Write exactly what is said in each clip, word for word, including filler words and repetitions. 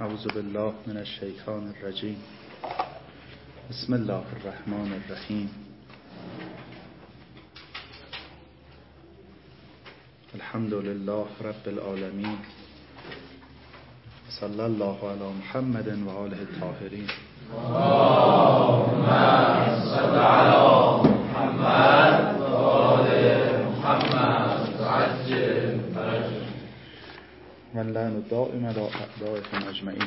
اعوذ بالله من الشیطان الرجیم. بسم الله الرحمن الرحیم. الحمد لله رب العالمین. صلی الله علی محمد و آله الطاهرین. اللهم صل علی محمد و آل محمد وعجل فرجهم. واللعن الدائم علی اعدائهم اجمعین.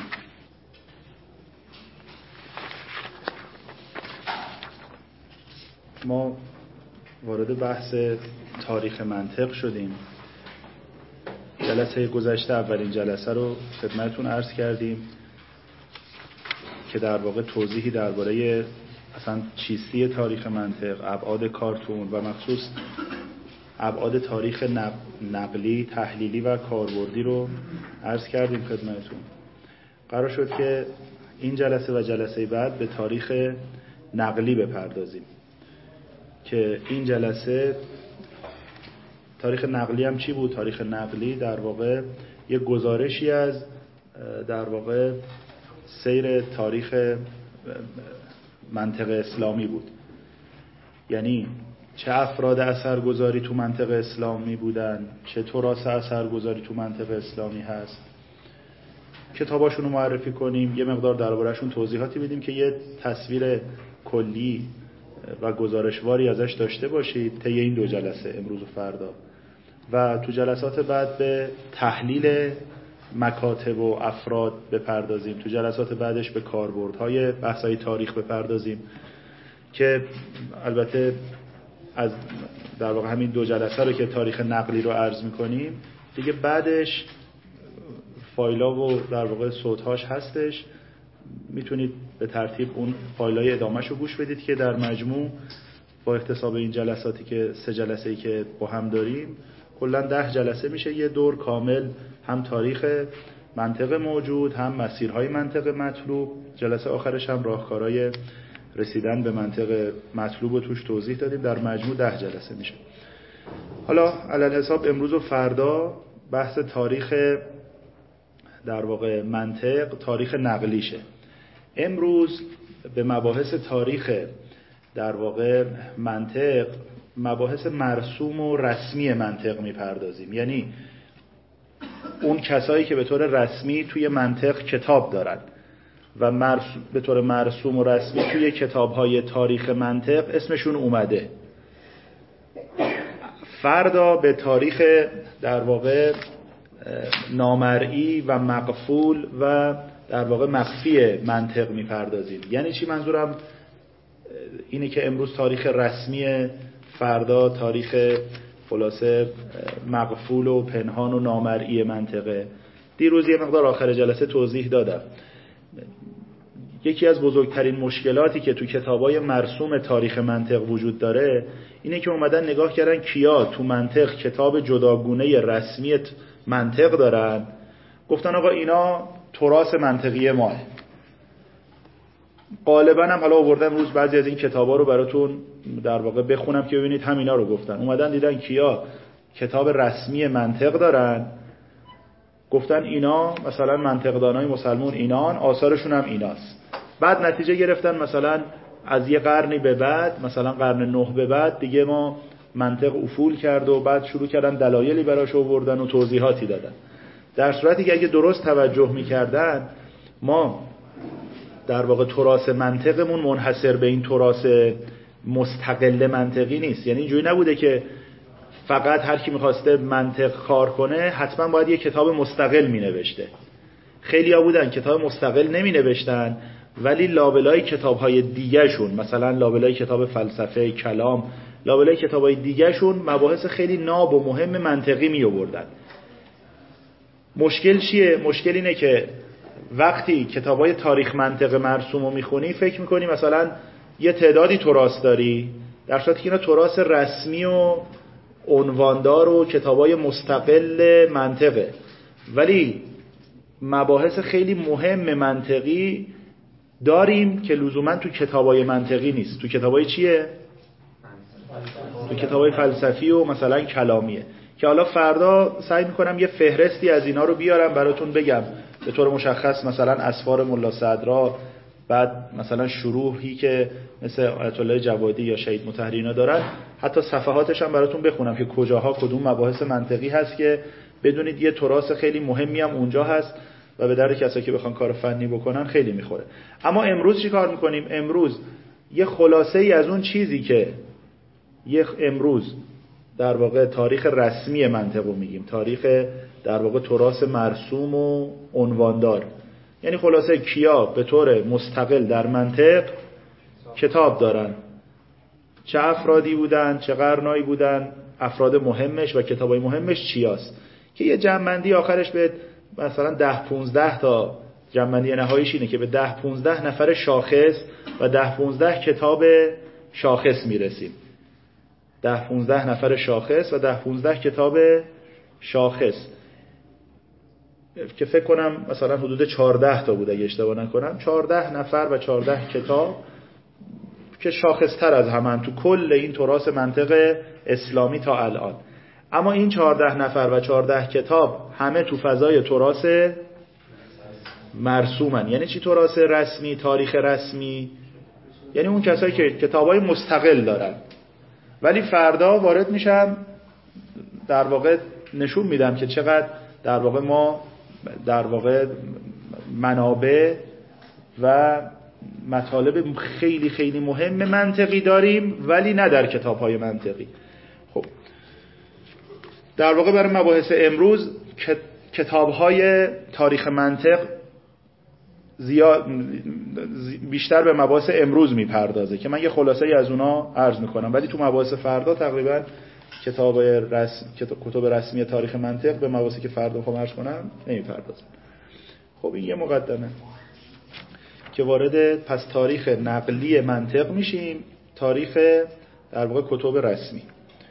ما وارد بحث تاریخ منطق شدیم. جلسه گذشته اولین جلسه رو خدمتتون عرض کردیم که در واقع توضیحی درباره اصلا چیستی تاریخ منطق، ابعاد کارتون و مخصوص ابعاد تاریخ نقلی، تحلیلی و کاربردی رو عرض کردیم خدمتتون. قرار شد که این جلسه و جلسه بعد به تاریخ نقلی بپردازیم که این جلسه تاریخ نقلی هم چی بود؟ تاریخ نقلی در واقع یک گزارشی از در واقع سیر تاریخ منطق اسلامی بود. یعنی چه افراد اثرگذاری تو منطق اسلامی بودن، چه تراث اثرگذاری تو منطق اسلامی هست، کتاباشون رو معرفی کنیم، یه مقدار درباره‌شون توضیحاتی بدیم که یه تصویر کلی و گزارشواری ازش داشته باشید طی این دو جلسه امروز و فردا. و تو جلسات بعد به تحلیل مکاتب و افراد بپردازیم، تو جلسات بعدش به کاربردهای بحث‌های تاریخ بپردازیم که البته از در واقع همین دو جلسه رو که تاریخ نقلی رو عرض می‌کنیم دیگه بعدش فایل‌ها و در واقع صوت‌هاش هستش، میتونید به ترتیب اون فایل‌های ادامه‌ش رو گوش بدید که در مجموع با احتساب این جلساتی که سه جلسه‌ای که با هم داریم کلاً ده جلسه میشه، یه دور کامل هم تاریخ منطق موجود، هم مسیرهای منطق مطلوب، جلسه آخرش هم راهکارهای رسیدن به منطق مطلوب رو توش توضیح دادیم. در مجموع ده جلسه میشه. حالا علل حساب امروز و فردا بحث تاریخ در واقع منطق، تاریخ نقلیشه. امروز به مباحث تاریخ در واقع منطق، مباحث مرسوم و رسمی منطق میپردازیم. یعنی اون کسایی که به طور رسمی توی منطق کتاب دارن و مرسوم به طور مرسوم و رسمی توی کتاب‌های تاریخ منطق اسمشون اومده. فردا به تاریخ در واقع نامرئی و مغفول و در واقع مخفی منطق میپردازیم. یعنی چی؟ منظورم اینه که امروز تاریخ رسمی، فردا تاریخ خلاصه مغفول و پنهان و نامرئی منطقه. دیروز یه مقدار آخر جلسه توضیح دادم. یکی از بزرگترین مشکلاتی که تو کتابای مرسوم تاریخ منطق وجود داره اینه که اومدن نگاه کردن کیا تو منطق کتاب جداگونه رسمی منطق دارن، گفتن آقا اینا تراث منطقی ماه. غالبا هم حالا آوردم امروز بعضی از این کتابا رو براتون در واقع بخونم که ببینید همینا رو گفتن. اومدن دیدن کیا کتاب رسمی منطق دارن، گفتن اینا مثلا منطقدانای مسلمون اینان، آثارشون هم ایناست. بعد نتیجه گرفتن مثلا از یه قرنی به بعد، مثلا قرن نه به بعد دیگه ما منطق افول کرد و بعد شروع کردن دلایلی براش آوردن و توضیحاتی دادن. در صورتی که اگه درست توجه می‌کردن ما در واقع تراث منطقمون منحصر به این تراث مستقل منطقی نیست. یعنی اینجوری نبوده که فقط هر کی می‌خواسته منطق کار کنه حتما باید یه کتاب مستقل می‌نوشته. خیلی‌ها بودن کتاب مستقل نمی‌نوشتن ولی لابلای کتاب‌های دیگه‌شون، مثلا لابلای کتاب فلسفه کلام، لابلای کتاب‌های دیگه‌شون مباحث خیلی ناب و مهم منطقی می‌آوردن. مشکل چیه؟ مشکل اینه که وقتی کتابای تاریخ منطق مرسوم رو میخونی فکر میکنی مثلا یه تعدادی تراث داری، در صورتی که اینا تراث رسمی و عنواندار و کتابای مستقل منطقه، ولی مباحث خیلی مهم منطقی داریم که لزوما تو کتابای منطقی نیست. تو کتابای چیه؟ تو کتابای فلسفی و مثلا کلامیه که حالا فردا سعی میکنم یه فهرستی از اینا رو بیارم براتون بگم به طور مشخص مثلا اسفار ملا صدرا، بعد مثلا شروحی که مثل آیت الله جوادی یا شهید مطهری اینا دارن، حتی صفحاتش هم براتون بخونم که کجاها کدوم مباحث منطقی هست که بدونید یه تراث خیلی مهمی هم اونجا هست و به درد کسایی که بخوان کار فنی بکنن خیلی میخوره. اما امروز چی کار میکنیم؟ امروز یه خلاصه ای از اون چیزی که یه امروز در واقع تاریخ رسمی منطق رو میگیم، تاریخ در واقع تراث مرسوم و عنواندار، یعنی خلاصه کیا به طور مستقل در منطق کتاب دارن، چه افرادی بودن، چه قرنایی بودن، افراد مهمش و کتابای مهمش چیاست، که یه جمع‌بندی آخرش به مثلا ده پونزده تا جمع‌بندی نهاییش اینه که به ده پونزده نفر شاخص و ده پونزده کتاب شاخص میرسیم. ده پونزده نفر شاخص و ده پونزده کتاب شاخص که فکر کنم مثلا حدود چهارده تا بود اگه اشتباه نکنم، چهارده نفر و چهارده کتاب که شاخص‌تر از همن تو کل این تراث منطق اسلامی تا الان. اما این چهارده نفر و چهارده کتاب همه تو فضای تراث مرسومن. یعنی چی تراث رسمی، تاریخ رسمی؟ یعنی اون کسایی که کتابای مستقل دارن، ولی فردا وارد میشم در واقع نشون میدم که چقدر در واقع ما در واقع منابع و مطالب خیلی خیلی مهم منطقی داریم ولی نه در کتاب‌های منطقی. خب در واقع برای مباحث امروز کتاب‌های تاریخ منطق زیاد بیشتر به مباحث امروز میپردازه که من یه خلاصه‌ای از اونا عرض میکنم، ولی تو مباحث فردا تقریبا کتاب رسم کتاب رسمی تاریخ منطق به مباحثی که فردا میخوام عرض کنم نمیپردازه. خب این یه مقدمه که وارد پس تاریخ نقلی منطق میشیم، تاریخ در واقع کتب رسمی.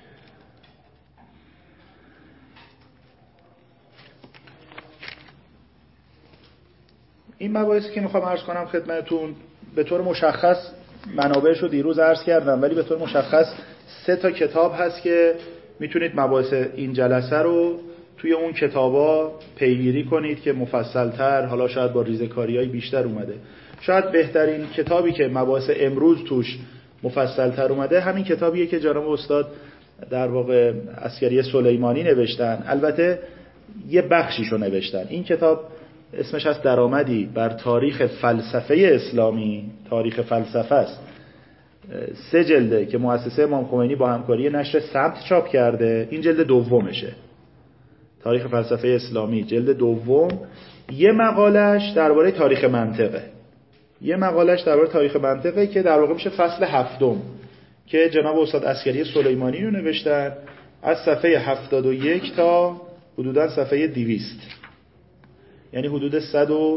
این مباحثی که میخوام عرض کنم خدمتتون به طور مشخص منابعش رو دیروز عرض کردم، ولی به طور مشخص سه تا کتاب هست که میتونید مباحث این جلسه رو توی اون کتابا پیگیری کنید که مفصل‌تر، حالا شاید با ریزه‌کاری‌های بیشتر اومده. شاید بهترین کتابی که مباحث امروز توش مفصل‌تر اومده همین کتابیه که جناب استاد در واقع عسکری سلیمانی نوشتن. البته یه بخشیشو نوشتن. این کتاب اسمش هست درآمدی بر تاریخ فلسفه اسلامی. تاریخ فلسفه است. سه جلده که مؤسسه امام خمینی با همکاری نشر سمت چاپ کرده. این جلد دومشه. تاریخ فلسفه اسلامی جلد دوم. یه مقالش درباره تاریخ منطقه. یه مقالش درباره تاریخ منطقه که در واقع میشه فصل هفتم که جناب استاد عسکری سلیمانی رو نوشتن از صفحه هفتاد و یک تا حدوداً صفحه دویست، یعنی حدود صد و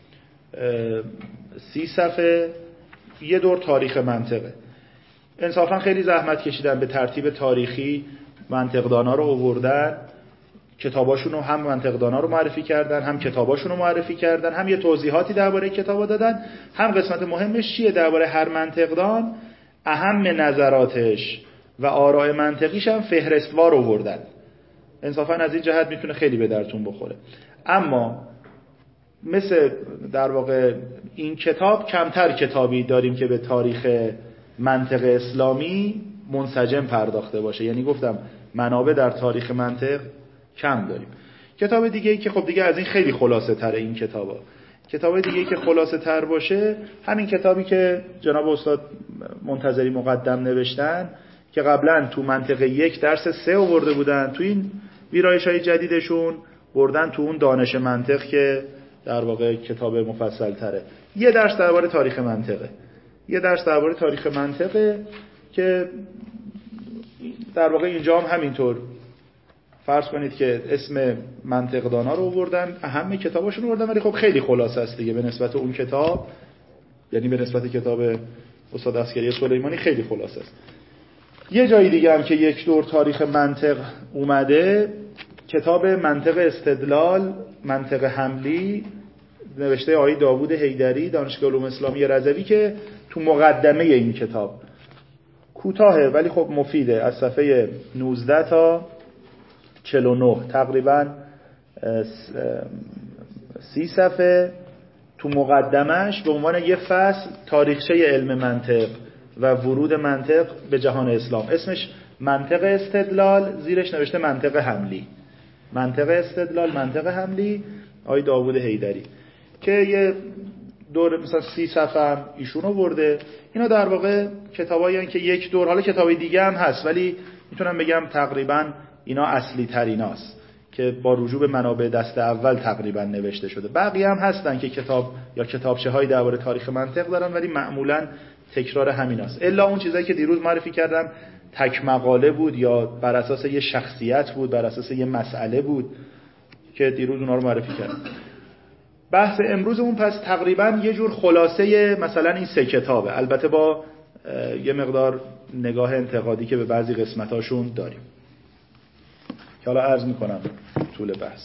سی صفحه یه دور تاریخ منطقه. انصافا خیلی زحمت کشیدن، به ترتیب تاریخی منطقدانا رو آوردن، کتاباشون رو هم منطقدانا رو معرفی کردن، هم کتاباشون رو معرفی کردن، هم یه توضیحاتی درباره کتابا دادن، هم قسمت مهمش چیه درباره هر منطقدان اهم نظراتش و آراء منطقیش هم فهرستوار آوردن. انصافا از این جهت میتونه خیلی به درتون بخوره. اما مثل در واقع این کتاب کمتر کتابی داریم که به تاریخ منطق اسلامی منسجم پرداخته باشه. یعنی گفتم منابع در تاریخ منطق کم داریم. کتاب دیگه ای که خب دیگه از این خیلی خلاصه تره این کتابا. کتاب دیگه ای که خلاصه تر باشه همین کتابی که جناب استاد منتظری مقدم نوشتن که قبلا تو منطق یک درس سه آورده بودن، تو این ویرایش‌های جدیدشون بردن تو اون دانش منطق که در واقع کتاب مفصل تره. یه درس درباره تاریخ منطقه. یه درس درباره تاریخ منطقه که در واقع اینجا هم همینطور فرض کنید که اسم منطقدانا رو آوردن، اهم کتاباشون رو آوردن، ولی خب خیلی خلاصه است دیگه به نسبت اون کتاب، یعنی به نسبت کتاب استاد عسکری سلیمانی خیلی خلاصه است. یه جایی دیگه هم که یک دور تاریخ منطق اومده، کتاب منطق استدلال، منطق حملی نوشته آقای داوود حیدری دانشگاه علوم اسلامی رضوی که تو مقدمه این کتاب کوتاهه ولی خب مفیده، از صفحه نوزده تا چهل و نه تقریبا سی صفحه تو مقدمش به عنوان یه فصل تاریخچه علم منطق و ورود منطق به جهان اسلام، اسمش منطق استدلال، زیرش نوشته منطق حملی. منطق استدلال، منطق حملی، آقای داوود حیدری، که یه دور مثلا سی صفحه هم ایشون آورده. اینا در واقع کتابایی هستن که یک دور، حالا کتابای دیگه هم هست ولی میتونم بگم تقریبا اینا اصلی تریناست که با رجوع به منابع دست اول تقریبا نوشته شده. بقیه هم هستن که کتاب یا کتابچه های درباره تاریخ منطق دارن ولی معمولا تکرار همیناست. الا اون چیزایی که دیروز معرفی کردم تک مقاله بود یا بر اساس یه شخصیت بود، بر اساس یه مسئله بود که دیروز اونا رو معرفی کردم. بحث امروزمون پس تقریبا یه جور خلاصه مثلا این سه کتابه، البته با یه مقدار نگاه انتقادی که به بعضی قسمتاشون داریم که حالا عرض میکنم طول بحث.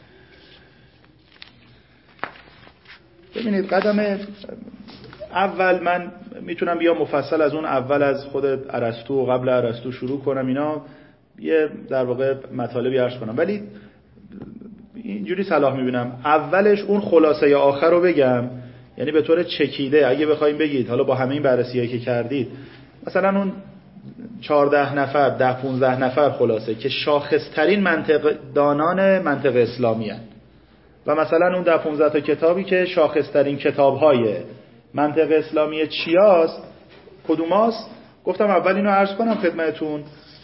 ببینید قدم اول من میتونم بیام مفصل از اون اول از خود ارسطو و قبل ارسطو شروع کنم، اینا یه در واقع مطالبی عرض کنم، ولی اینجوری صلاح میبینم اولش اون خلاصه آخر رو بگم، یعنی به طور چکیده اگه بخوایم بگید حالا با همه این بررسی‌هایی که کردید مثلا اون چهارده نفر ده پونزده نفر خلاصه که شاخصترین منطق دانان منطق اسلامی هستند و مثلا اون ده پونزده تا کتابی که شاخصترین کتاب‌های منطق اسلامی چیاست کدوماست، گفتم اول اینو عرض کنم خدمتتون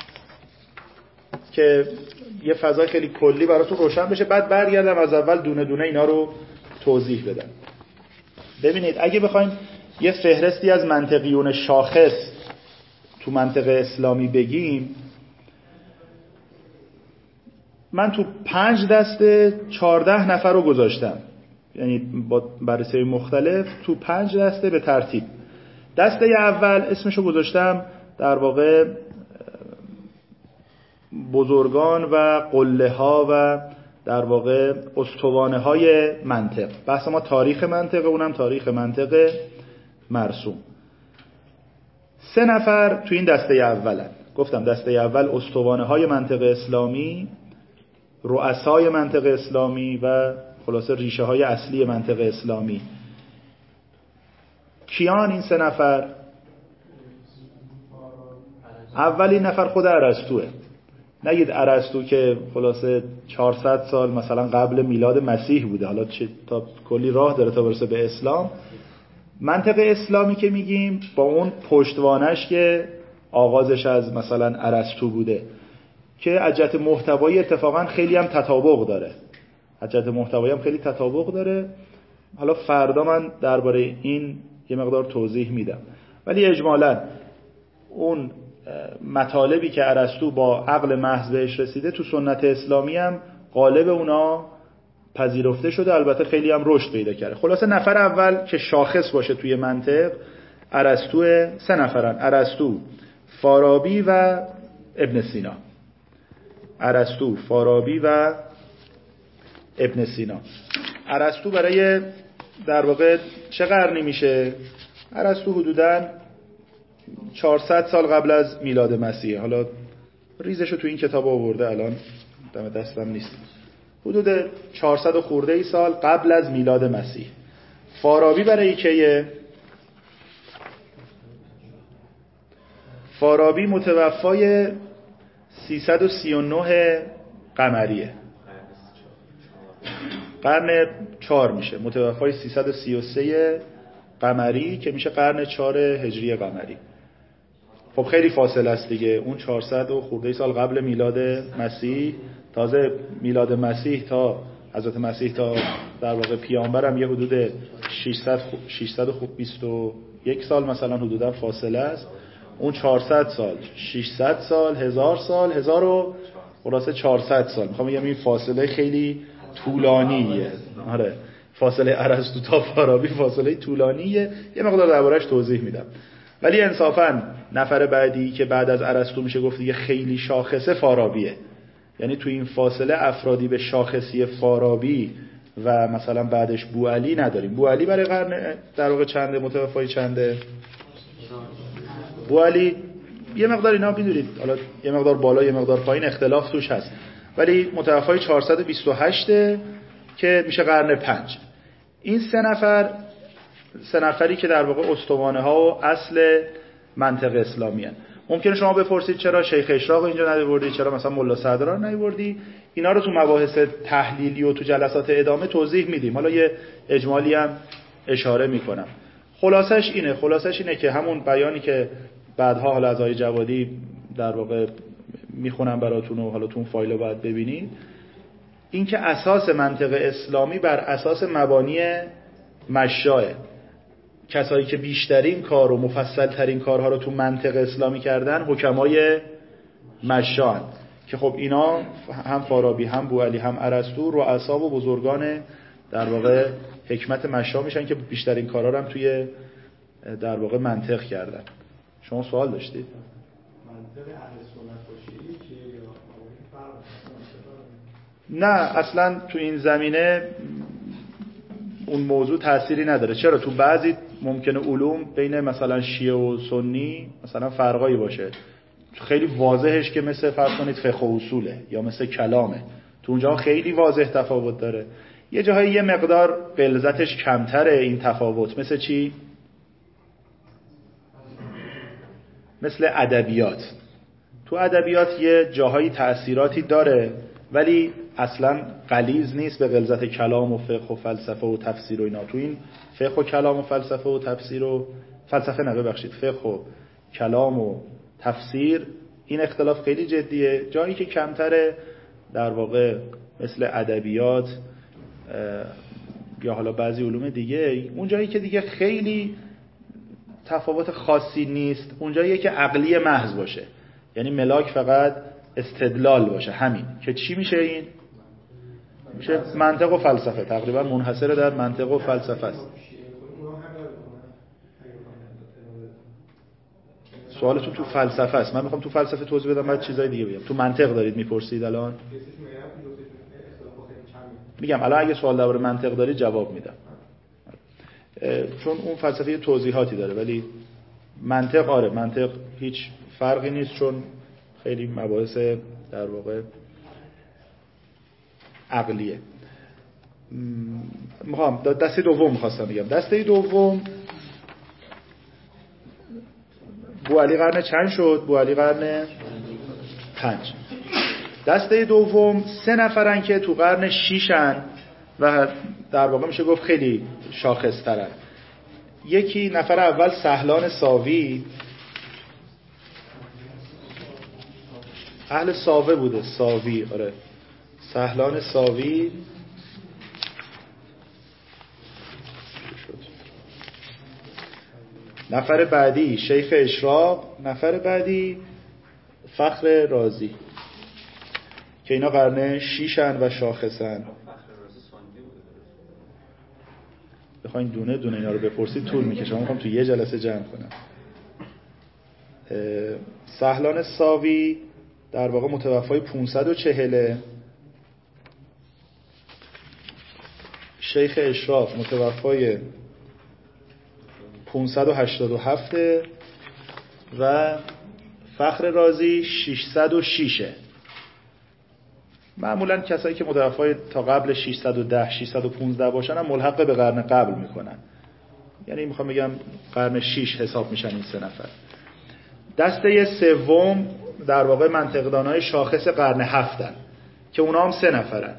که یه فضای خیلی کلی براتون روشن بشه، بعد برگردم از اول دونه دونه اینا رو توضیح بدم. ببینید اگه بخوایم یه فهرستی از منطقیون شاخص تو منطق اسلامی بگیم، من تو پنج دسته چهارده نفر رو گذاشتم، یعنی با بررسی مختلف تو پنج دسته به ترتیب. دسته اول اسمشو گذاشتم در واقع بزرگان و قله ها و در واقع استوانه های منطق. بحث ما تاریخ منطق، اونم تاریخ منطق مرسوم. سه نفر تو این دسته اولن، گفتم دسته اول استوانه های منطق اسلامی، رؤسای منطق اسلامی و خلاصه ریشه های اصلی منطق اسلامی. کیان این سه نفر؟ اولین نفر خود ارسطوئه. نگید ارسطو که خلاصه چهارصد سال مثلا قبل میلاد مسیح بوده، حالا چه تا کلی راه داره تا برسه به اسلام. منطق اسلامی که میگیم با اون پشتوانش که آغازش از مثلا ارسطو بوده که از جهت محتوایی اتفاقا خیلی هم تطابق داره، از جهت محتوایی هم خیلی تطابق داره. حالا فردا من درباره این یه مقدار توضیح میدم، ولی اجمالاً اون مطالبی که ارسطو با عقل محض بهش رسیده تو سنت اسلامی هم غالب اونا پذیرفته شده، البته خیلی هم رشد پیدا کرده. خلاصه نفر اول که شاخص باشه توی منطق ارسطو، سه نفرن: ارسطو، فارابی و ابن سینا. ارسطو، فارابی و ابن سینا. ارسطو برای در واقع چه قرنی میشه؟ ارسطو حدوداً چهارصد سال قبل از میلاد مسیح. حالا ریزشو تو این کتاب آورده، الان دم دستم نیست. حدود چهارصد خورده ای سال قبل از میلاد مسیح. فارابی برای کیه؟ فارابی متوفای سیصد و سی و نه قمریه، قرن چهار میشه. متوفای سیصد و سی و سه قمری که میشه قرن چهار هجری قمری. خب خیلی فاصله است دیگه، اون چهارصد و خورده سال قبل میلاد مسیح. تازه میلاد مسیح تا حضرت مسیح تا در واقع پیامبر هم یه حدود ششصد و بیست و یک سال مثلا حدودا فاصله است. اون چهارصد سال، ششصد سال، هزار سال، هزار و خلاصه چهارصد سال. میخوام بگم این فاصله خیلی طولانیه. آره، فاصله ارسطو تا فارابی فاصله طولانیه. یه مقدار دربارش توضیح میدم. ولی انصافاً نفر بعدی که بعد از ارسطو میشه گفت دیگه خیلی شاخصه فارابیه. یعنی تو این فاصله افرادی به شاخصی فارابی و مثلا بعدش بوعلی نداریم. بوعلی برای قرن در واقع چنده؟ متوفای چنده؟ بوعلی یه مقدار اینا میدونید، حالا یه مقدار بالا یه مقدار پایین اختلاف توش هست، ولی متوفای چهارصد و بیست و هشت که میشه قرن پنج. این سه نفر سه نفری که در واقع استوانه ها و اصل منطق اسلامی هستند. ممکنه شما بپرسید چرا شیخ اشراق اینجا نیاوردی، چرا مثلا ملا صدرا نیاوردی؟ اینا رو تو مباحث تحلیلی و تو جلسات ادامه توضیح میدیم. حالا یه اجمالی هم اشاره میکنم. خلاصش اینه خلاصش اینه که همون بیانی که بعدها حالا از آقای جوادی در واقع میخونم براتون و حالا تو اون فایل رو باید ببینید، این که اساس منطق اسلامی بر اساس مبانی مشاء، کسایی که بیشترین کار و مفصل ترین کارها رو تو منطق اسلامی کردن حکمای مشاء، که خب اینا هم فارابی هم بوعلی هم ارسطو رؤسا و بزرگان در واقع حکمت مشاء میشن که بیشترین کارها رو هم توی در واقع منطق کردن. شما سوال داشتید؟ منطق اهل سنت و شیعه چیه یا نه اصلا تو این زمینه اون موضوع تأثیری نداره. چرا؟ تو بعضی ممکنه علوم بین مثلا شیعه و سنی مثلا فرقایی باشه، خیلی واضحش که مثل فرض کنید فقه و اصوله یا مثل کلامه، تو اونجا خیلی واضح تفاوت داره. یه جاهای یه مقدار غلظتش کمتره این تفاوت. مثل چی؟ مثل ادبیات. تو ادبیات یه جاهایی تأثیراتی داره ولی اصلا غلیظ نیست به غلظت کلام و فقه و فلسفه و تفسیر و اینا. تو این فقه و کلام و فلسفه و تفسیر و فلسفه نه ببخشید فقه و کلام و تفسیر این اختلاف خیلی جدیه. جایی که کمتره در واقع مثل ادبیات یا حالا بعضی علوم دیگه، اون جایی که دیگه خیلی تفاوت خاصی نیست، اون جاییه که عقلی محض باشه، یعنی ملاک فقط استدلال باشه. همین که چی میشه؟ این میشه منطق و فلسفه، تقریبا منحصر در منطق و فلسفه است. سوالتون تو فلسفه است، من میخوام تو فلسفه توضیح بدم بعد چیزای دیگه بگم. تو منطق دارید میپرسید الان؟ میگم الان اگه سوال درباره منطق دارید جواب میدم، چون اون فلسفه توضیحاتی داره. ولی منطق آره منطق هیچ فرقی نیست، چون خیلی مباحث در واقع عقلیه. میخوام دسته دوم میخواستم بگم. دسته دوم بوعلی قرن چند شد؟ بوعلی قرن پنج. دسته دوم سه نفرن که تو قرن شیشن و در واقع میشه گفت خیلی شاخص‌ترن. یکی نفر اول سهلان ساوی، اهل ساوه بوده. ساوی آره سهلان ساوی. نفر بعدی شیخ اشراق، نفر بعدی فخر رازی که اینا قرن شیشن و شاخصن. بخواین دونه دونه اینا رو بپرسید طول میکشه، من میخوام تو یه جلسه جمع کنم. سهلان ساوی در واقع متوفای پانصد و چهل، شیخ اشراق متوفای پانصد و هشتاد و هفت و فخر رازی ششصد و شش. معمولا کسایی که متوفای تا قبل ششصد و ده ششصد و پانزده باشن هم ملحق به قرن قبل میکنن، یعنی میخوام بگم قرن شش حساب میشن این سه نفر. دسته سوم در واقع منطقدانای شاخص قرن هفتن که اونا هم سه نفرن.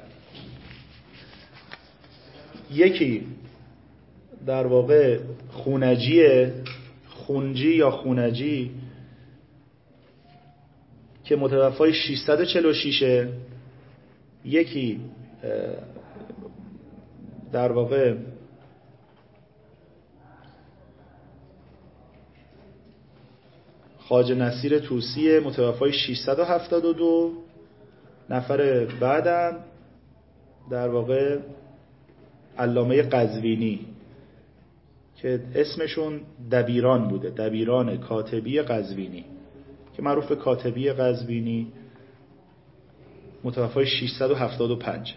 یکی در واقع خونجیه، خونجی یا خونجی که متوفای ششصد و چهل و شش. یکی در واقع خواجه نصیر طوسی متوفای ششصد و هفتاد و دو. نفر بعدم در واقع علامه قزوینی که اسمشون دبیران بوده، دبیران کاتبی قزوینی که معروف به کاتبی قزوینی، متوفای ششصد و هفتاد و پنج.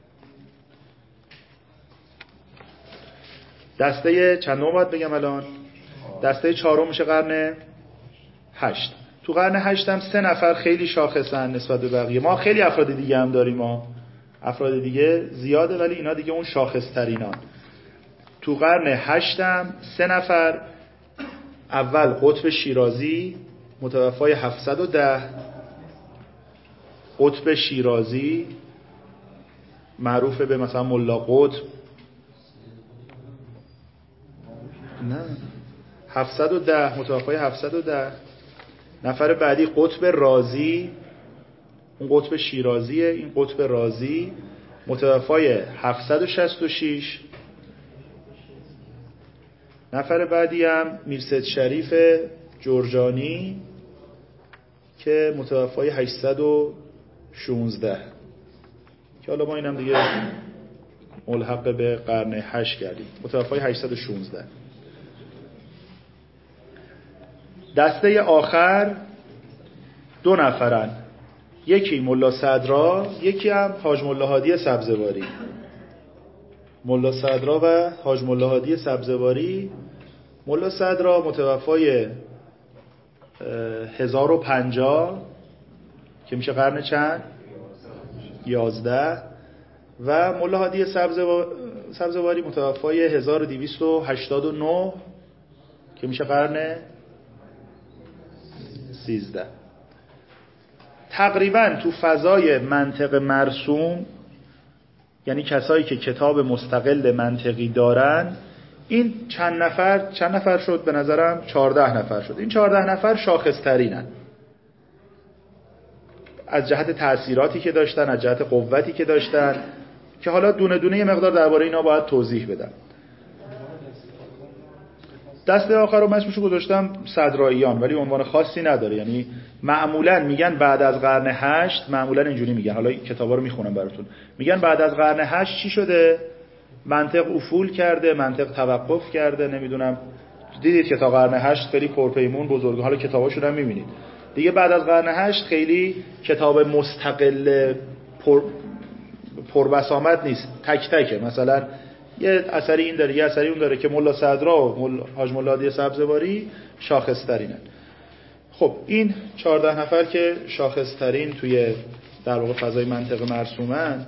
دسته چندم باید بگم الان؟ دسته چهارم میشه قرن هشت. تو قرن هشت هم سه نفر خیلی شاخصن نسبت به بقیه. ما خیلی افراد دیگه هم داریم، ما افراد دیگه زیاده ولی اینا دیگه اون شاخص‌ترینان. تو قرن هشتم سه نفر، اول قطب شیرازی متوفای هفتصد و ده، قطب شیرازی معروف به مثلا ملا قطب، نه هفتصد و ده، متوفای هفتصد و ده. نفر بعدی قطب رازی، اون قطب شیرازیه، این قطب رازی متوفای هفتصد و شصت و شش. نفر بعدی هم میرسید شریف جرجانی که متوفای هشتصد و شانزده، که حالا ما اینم دیگه ملحق به قرن هشت کردیم، متوفای هشتصد و شانزده. دسته آخر دو نفرن، یکی ملا صدرا، یکی هم حاج ملا هادی سبزواری. ملا صدرا و حاج ملا هادی سبزواری. ملا صدرا متوفای هزار و پنجاه که میشه قرن چند؟ یازده. و ملا هادی سبزواری متوفای هزار و دویست و هشتاد و نه که میشه قرن سیزده. تقریبا تو فضای منطق مرسوم، یعنی کسایی که کتاب مستقل منطقی دارن، این چند نفر چند نفر شد؟ به نظرم چهارده نفر شد. این چهارده نفر شاخص‌ترینن از جهت تأثیراتی که داشتن، از جهت قوتی که داشتن، که حالا دونه دونه یه مقدار درباره اینا باید توضیح بدم. دسته آخر رو اسمشو گذاشتم صدراییان، ولی عنوان خاصی نداره. یعنی معمولا میگن بعد از قرن هشت، معمولا اینجوری میگن، حالا کتابا رو میخونم براتون، میگن بعد از قرن هشت چی شده؟ منطق افول کرده، منطق توقف کرده، نمیدونم دیدید که تا قرن هشت خیلی پرپیمون بزرگ، حالا کتاباشون هم میبینید دیگه. بعد از قرن هشت خیلی کتاب مستقل پر پربسامد نیست، تک تکه. مثلا یه اثری این داره، یه اثری اون داره، که ملا صدرا و مل... حاج ملا هادی سبزواری شاخص ترینن. خب این چهارده نفر که شاخص ترین توی در واقع فضای منطق مرسومن،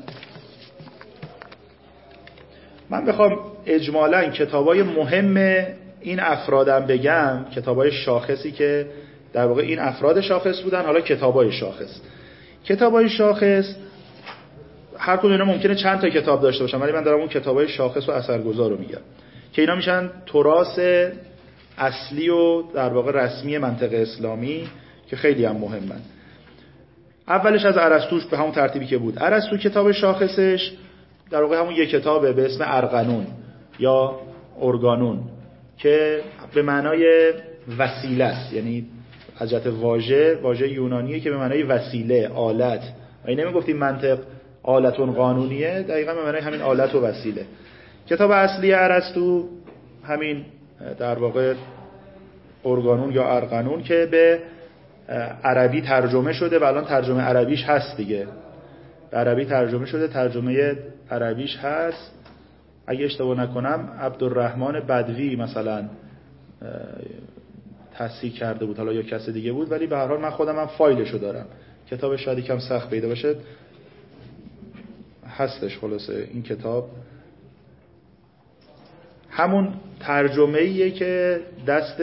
من بخوام اجمالاً کتابای مهم این افرادم بگم، کتابای شاخصی که در واقع این افراد شاخص بودن، حالا کتابای شاخص کتابای شاخص هر کدوم اینا ممکنه چند تا کتاب داشته باشن، ولی من دارم اون کتابای شاخص و اثرگذار رو میگم که اینا میشن تراث اصلی و در واقع رسمی منطق اسلامی که خیلی هم مهمن. اولش از ارسطو به همون ترتیبی که بود. ارسطو کتاب شاخصش در واقع همون یک کتابه به اسم ارقنون یا ارگانون که به معنای وسیله است، یعنی از جهت واژه واژه یونانیه که به معنای وسیله، آلت. و این نمیگفتیم منطق آلتون قانونیه، دقیقاً به معنای همین آلت و وسیله. کتاب اصلی ارسطو همین در واقع ارگانون یا ارقنون که به عربی ترجمه شده و الان ترجمه عربیش هست دیگه. به عربی ترجمه شده، ترجمه عربیش هست. اگه اشتباه نکنم عبدالرحمن بدوی مثلا تصحیح کرده بود، حالا یا کسی دیگه بود، ولی به هر حال من خودم هم فایلشو دارم. کتابش شاید یکم سخت پیدا باشه، هستش. خلاصه این کتاب همون ترجمه‌ایه که دست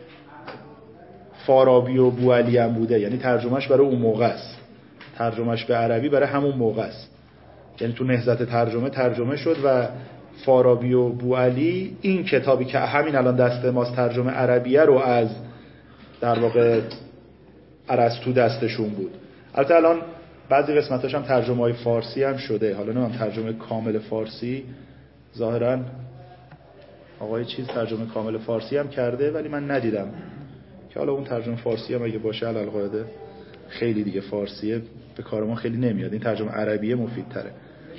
فارابی و بوعلی هم بوده، یعنی ترجمهش برای اون موقع است، ترجمهش به عربی برای همون موقع است. یعنی تو نهضت ترجمه ترجمه شد و فارابی و بوعلی این کتابی که همین الان دست ماست ترجمه عربیه رو از در واقع ارسطو دستشون بود. البته الان بعضی قسمتاش هم ترجمه های فارسی هم شده، حالا نمیدونم ترجمه کامل فارسی، ظاهرا آقای چیز ترجمه کامل فارسی هم کرده ولی من ندیدم، که حالا اون ترجمه فارسی هم اگه باشه علل قاعده خیلی دیگه فارسیه به کار ما خیلی نمیاد، این ترجمه عربیه مفیدتره.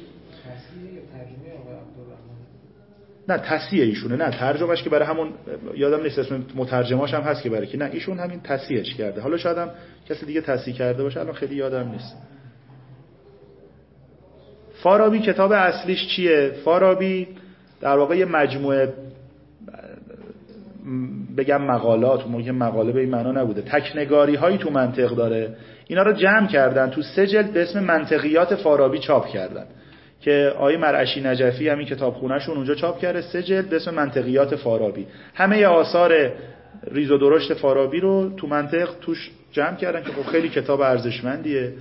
نه تصحیح ایشونه، نه ترجمهش که برای همون یادم نیست اسم مترجماش هم هست که برای کی، نه ایشون همین تصحیحش کرده، حالا شاید هم کسی دیگه تصحیح کرده باشه، الان خیلی یادم نیست. فارابی کتاب اصلیش چیه؟ فارابی در واقع یه مجموعه بگم مقالات، اون موقع که مقاله به این معنا نبوده، تکنگاری هایی تو منطق داره. اینا رو جمع کردن تو سه جلد به اسم منطقیات فارابی چاپ کردن که آقای مرعشی نجفی همین کتابخونه‌شون اونجا چاپ کرده، سه جلد به اسم منطقیات فارابی. همه آثار ریز و درشت فارابی رو تو منطق توش جمع کردن که خب خیلی کتاب ارزشمندیه.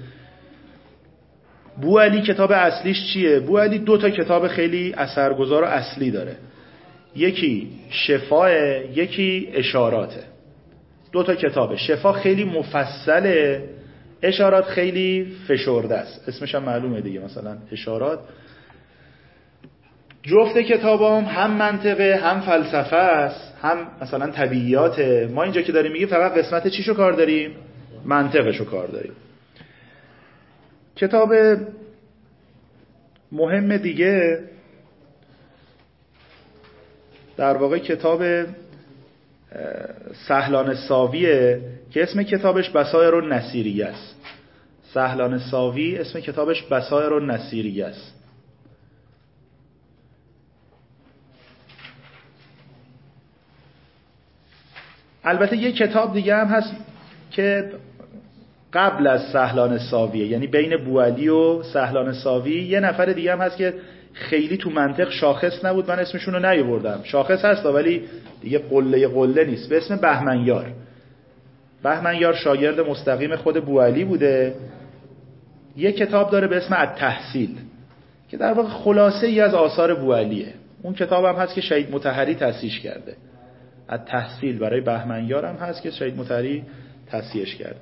بوعلی کتاب اصلیش چیه؟ بوعلی دو تا کتاب خیلی اثرگذار و اصلی داره، یکی شفاه، یکی اشاراته. دو تا کتابه. شفا خیلی مفصله، اشارات خیلی فشرده است، اسمش هم معلومه دیگه، مثلا اشارات. جفت کتابام هم منطقه هم فلسفه است، هم مثلا طبیعیاته. ما اینجا که داریم میگیم فقط قسمت چیشو کار داریم؟ منطقشو کار داریم. کتاب مهم دیگه در واقع کتاب سهلان ساویه که اسم کتابش بصائر النصیریه است. سهلان ساوی اسم کتابش بصائر النصیریه است. البته یک کتاب دیگه هم هست که قبل از سهلان ساویه، یعنی بین بوعلی و سهلان ساوی یه نفر دیگه هم هست که خیلی تو منطق شاخص نبود، من اسمشون رو نیاوردم. شاخص هست ولی دیگه قله قله نیست، به اسم بهمنیار. بهمنیار شاگرد مستقیم خود بوعلی بوده. یه کتاب داره به اسم التحصیل که در واقع خلاصه ای از آثار بوعلیه. اون کتاب هم هست که شهید مطهری تصحیحش کرده. التحصیل برای بهمنیار هم هست که شهید مطهری تصحیحش کرده.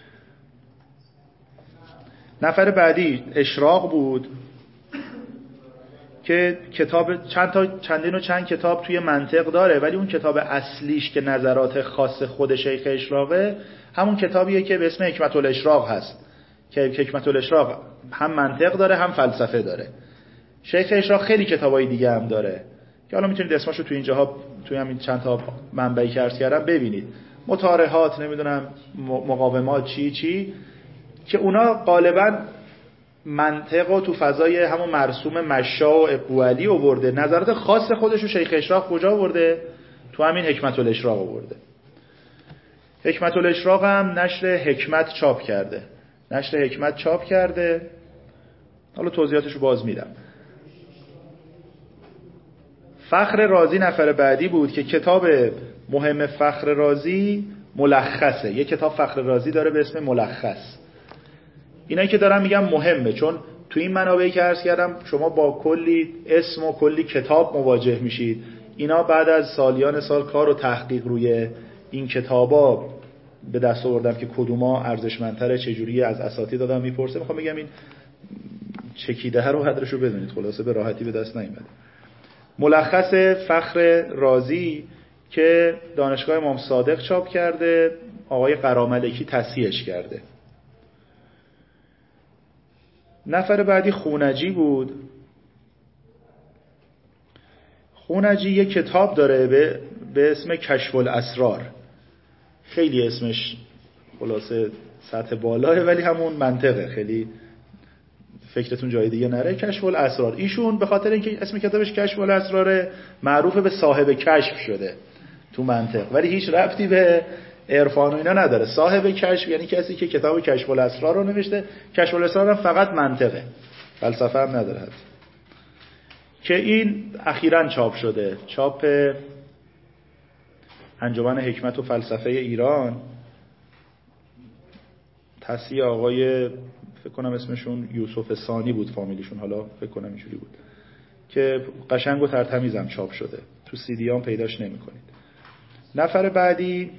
نفر بعدی اشراق بود که کتاب چند تا چندین و چند کتاب توی منطق داره، ولی اون کتاب اصلیش که نظرات خاص خود شیخ اشراقه همون کتابیه که به اسم حکمت الاشراق هست که حکمت الاشراق هم منطق داره هم فلسفه داره. شیخ اشراق خیلی کتابای دیگه هم داره که حالا میتونید اسمشو توی اینجاها توی همین چند تا منبعی که عرض کردم ببینید. مطارحات، نمیدونم مقاومات، چی چی که اونا غالبا منطق و تو فضای همون مرسوم مشا و بوعلی آورده. نظرات خاص خودشو شیخ اشراق کجا آورده؟ تو همین حکمت الاشراق آورده. حکمت الاشراق هم نشر حکمت چاپ کرده. نشر حکمت چاپ کرده. حالا توضیحاتشو باز میدم. فخر رازی نفر بعدی بود که کتاب مهم فخر رازی ملخصه. یک کتاب فخر رازی داره به اسم ملخص. اینایی که دارم میگم مهمه، چون تو این منابعی که عرض کردم شما با کلی اسم و کلی کتاب مواجه میشید. اینا بعد از سالیان سال کار و تحقیق روی این کتابا به دست آوردم که کدوما ارزشمندتره، چجوری از اساتید دادم میپرسه. میخوام بگم این چکیده رو قدرشو بدونید، خلاصه به راحتی به دست نیومده. ملخص فخر رازی که دانشگاه امام صادق چاپ کرده، آقای قراملکی تصحیحش کرده. نفر بعدی خونجی بود. خونجی یک کتاب داره به, به اسم کشف الاسرار. خیلی اسمش خلاصه سطح بالاه ولی همون منطقه، خیلی فکرتون جای دیگه نره. کشف الاسرار ایشون به خاطر اینکه اسم کتابش کشف الاسرار معروف به صاحب کشف شده تو منطق، ولی هیچ ربطی به عرفان و اینا نداره. صاحب کشف یعنی کسی که کتاب کشف الاسرار رو نوشته. کشف الاسرار هم فقط منطقه، فلسفه هم نداره حتی. که این اخیراً چاپ شده، چاپ انجمن حکمت و فلسفه ایران، تصحیح آقای فکر کنم اسمشون یوسف ثانی بود فامیلیشون، حالا فکر کنم اینجوری بود، که قشنگ و ترتمیزم چاپ شده. تو سی دی هم پیداش نمی‌کنید. نفر بعدی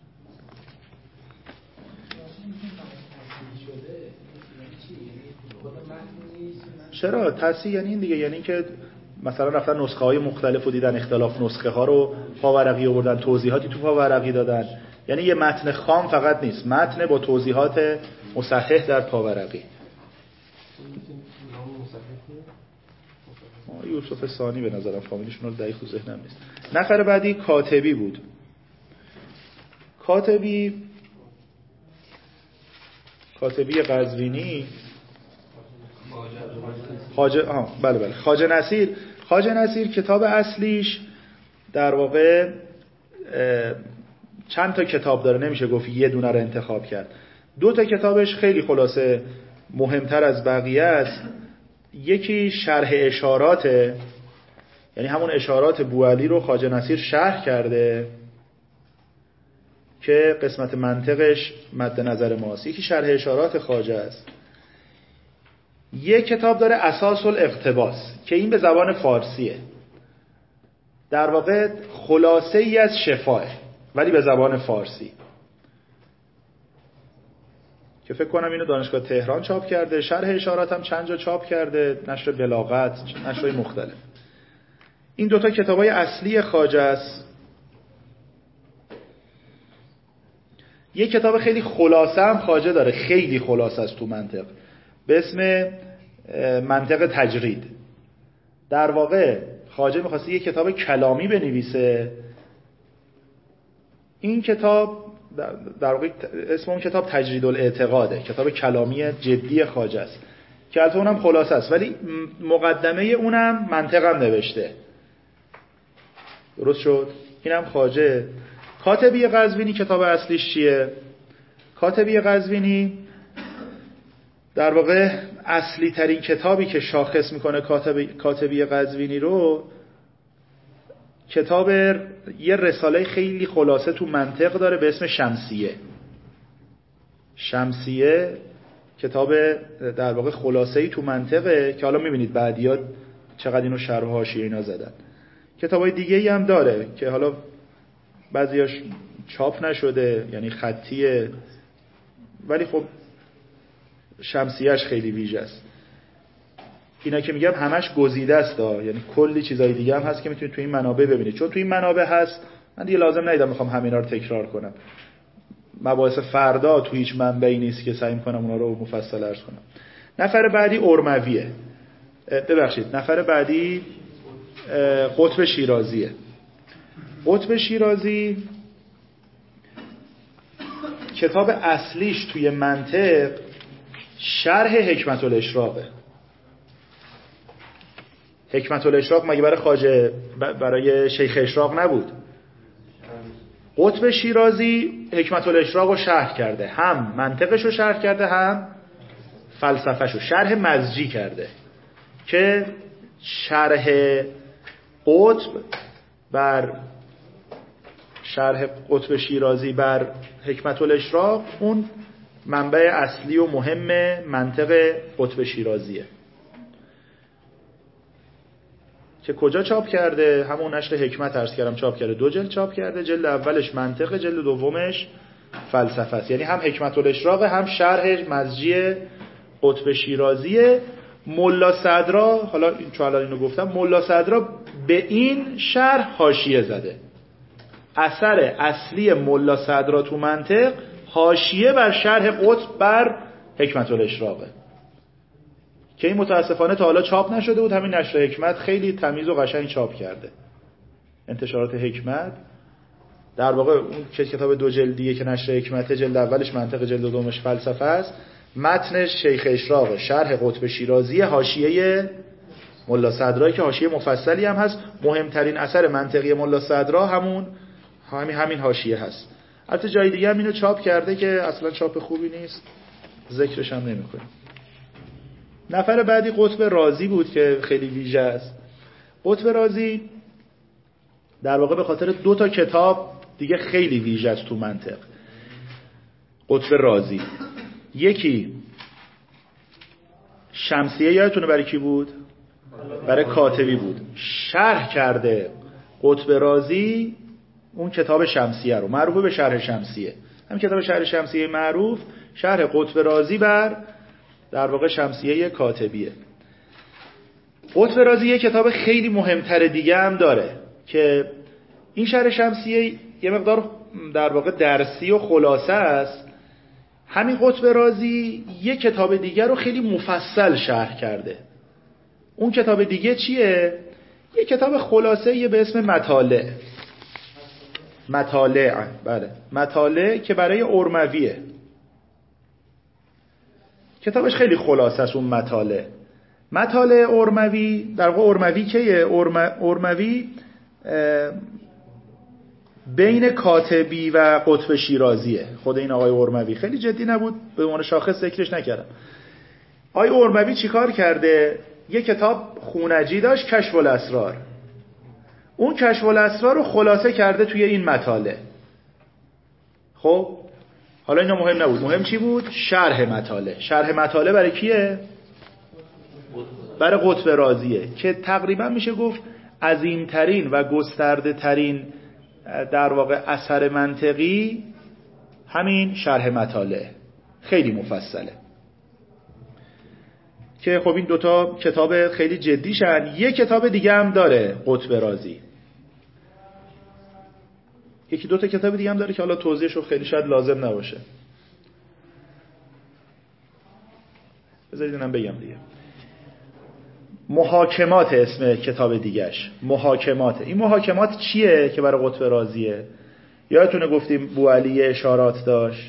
چرا تصحیح یعنی این دیگه، یعنی که مثلا رفتن نسخه های مختلف رو دیدن، اختلاف نسخه ها رو پاورقی آوردن، توضیحاتی تو پاورقی دادن. یعنی یه متن خام فقط نیست، متن با توضیحات مصحح در پاورقی. یوسف ثانی به نظرم فامیلیشون رو دقیق تو ذهنم نیست. نفر بعدی کاتبی بود. کاتبی کاتبی قزوینی خواجه آه بله بله خواجه نصیر. خواجه نصیر کتاب اصلیش در واقع چند تا کتاب داره، نمیشه گفت یه دونه رو انتخاب کرد. دو تا کتابش خیلی خلاصه مهمتر از بقیه است. یکی شرح اشاراته، یعنی همون اشارات بوعلی رو خواجه نصیر شرح کرده که قسمت منطقش مد نظر ماست. یکی شرح اشارات خواجه است. یک کتاب داره اساس الاقتباس که این به زبان فارسیه، در واقع خلاصه ای از شفاه ولی به زبان فارسی، که فکر کنم اینو دانشگاه تهران چاپ کرده. شرح اشارات هم چند جا چاپ کرده، نشر بلاغت، نشرهای مختلف. این دوتا کتابای اصلی خواجه است. یک کتاب خیلی خلاصه هم خواجه داره، خیلی خلاصه است تو منطق، به اسم منطق تجرید. در واقع خواجه می‌خواسته یک کتاب کلامی بنویسه. این کتاب در واقع اسم اون کتاب تجرید الاعتقاده، کتاب کلامی جدی خواجه است که البته اونم خلاصه است، ولی مقدمه اونم منطق هم نوشته. درست شد؟ اینم خواجه. کاتبی قزوینی کتاب اصلیش چیه؟ کاتبی قزوینی در واقع اصلی ترین کتابی که شاخص میکنه کاتبی, کاتبی قزوینی رو، کتاب یه رساله خیلی خلاصه تو منطق داره به اسم شمسیه. شمسیه کتاب در واقع خلاصه‌ای تو منطقه که حالا میبینید بعدیات چقدر اینو شرح و حاشیه اینا زدن. کتابای دیگه‌ای هم داره که حالا بعضیاش چاپ نشده، یعنی خطیه، ولی خب شمسیه‌اش خیلی ویژه است. اینا که میگم همش گزیده است، یعنی کلی چیزای دیگه هم هست که میتونید تو این منابع ببینید. چون تو این منابع هست، من دیگه لازم ندیدم میخوام همینا رو تکرار کنم. مباحث فردا تو هیچ منبعی نیست که سعی کنم اونا رو مفصل عرض کنم. نفر بعدی ارمویه. ببخشید، نفر بعدی قطب شیرازیه. قطب شیرازی کتاب اصلیش توی منطق شرح حکمت الاشراقه. حکمت الاشراق مگه برای خواجه برای شیخ اشراق نبود؟ قطب شیرازی حکمت الاشراق رو شرح کرده، هم منطقش رو شرح کرده، هم فلسفهش رو. شرح مزجی کرده که شرح قطب بر شرح قطب شیرازی بر حکمت الاشراق اون منبع اصلی و مهم منطق قطب شیرازیه که کجا چاپ کرده؟ همون نشر حکمت عرض کردم چاپ کرده، دو جلد چاپ کرده. جلد اولش منطق، جلد دومش فلسفه است. یعنی هم حکمت الاشراق هم شرح مزجی قطب شیرازیه. ملا صدرا، حالا چون الان اینو گفتم، ملا صدرا به این شرح حاشیه زده. اثر اصلی ملا صدرا تو منطق حاشیه بر شرح قطب بر حکمت الاشراقه که این متاسفانه تا حالا چاپ نشده بود. همین نشر حکمت خیلی تمیز و قشنگ چاپ کرده. انتشارات حکمت در واقع اون کتاب دو جلدیه که نشر حکمت، جلد اولش منطق، جلد دومش فلسفه است. متنش شیخ اشراق، شرح قطب شیرازی، حاشیه ملا صدرا که حاشیه مفصلی هم هست. مهمترین اثر منطقی ملا صدرا همون همین همین حاشیه هست. البته جای دیگه هم اینو چاپ کرده که اصلا چاپ خوبی نیست، ذکرش هم نمی‌کنیم. نفر بعدی قطب رازی بود که خیلی ویژه است. قطب رازی در واقع به خاطر دو تا کتاب دیگه خیلی ویژه است تو منطق. قطب رازی یکی شمسیه، یادتونه برای کی بود؟ برای کاتبی بود. شرح کرده قطب رازی اون کتاب شمسیه رو، معروف به شرح شمسیه. هم کتاب شرح شمسیه معروف، شرح قطب رازی بر در واقع شمسیه کاتبیه. قطب رازی یه کتاب خیلی مهمتر دیگه هم داره که این شرح شمسیه یه مقدار در واقع درسی و خلاصه است. همین قطب رازی یه کتاب دیگه رو خیلی مفصل شرح کرده. اون کتاب دیگه چیه؟ یه کتاب خلاصه به اسم مطالع. مطالع، بله، مطالع که برای ارمویه. کتابش خیلی خلاصه است اون مطالع. مطالع ارموی، در واقع ارموی کیه؟ ارموی بین کاتبی و قطب شیرازیه. خود این آقای ارموی خیلی جدی نبود، به عنوان شاخص ذکرش نکردم. آقای ارموی چیکار کرده؟ یه کتاب خونجی داشت، کشف الاسرار. اون کشف الاسرار رو خلاصه کرده توی این مطالع. خب حالا اینا مهم نبود، مهم چی بود؟ شرح مطالع. شرح مطالع برای کیه؟ برای قطب رازیه، که تقریبا میشه گفت عظیمترین و گسترده ترین در واقع اثر منطقی همین شرح مطالع، خیلی مفصله. که خب این دوتا کتاب خیلی جدیشن. یه کتاب دیگه هم داره قطب رازی، یکی دوتا کتاب دیگه هم داره که حالا توضیحشو خیلی شاید لازم نباشه. بذارید اینم بگم دیگه. محاکمات اسم کتاب دیگهش، محاکمات. این محاکمات چیه که برای قطب رازیه؟ یادتونه گفتیم بوعلی اشارات داشت.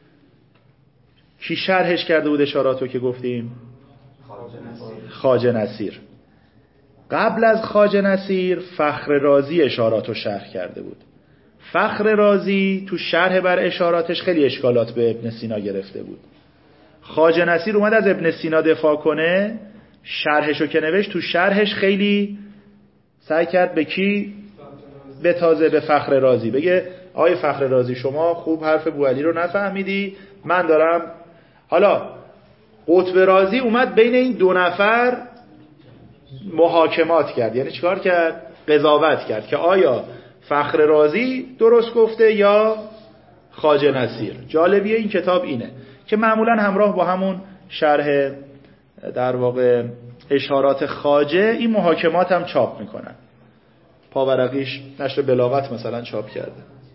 کی شرحش کرده بود اشاراتو که گفتیم؟ خواجه نصیر. قبل از خواجه نصیر فخر رازی اشاراتو شرح کرده بود. فخر رازی تو شرح بر اشاراتش خیلی اشکالات به ابن سینا گرفته بود. خواجه نصیر اومد از ابن سینا دفاع کنه، شرحشو که نوشت تو شرحش خیلی سعی کرد به کی؟ به تازه به فخر رازی بگه آقای فخر رازی شما خوب حرف بوعلی رو نفهمیدی، من دارم. حالا قطب رازی اومد بین این دو نفر محاکمات کرد. یعنی چیکار کرد؟ قضاوت کرد که آیا فخر رازی درست گفته یا خواجه نصیر. جالبیه این کتاب اینه که معمولا همراه با همون شرح در واقع اشارات خواجه این محاکمات هم چاپ میکنن. پاورقیش نشر بلاغت مثلا چاپ کرده.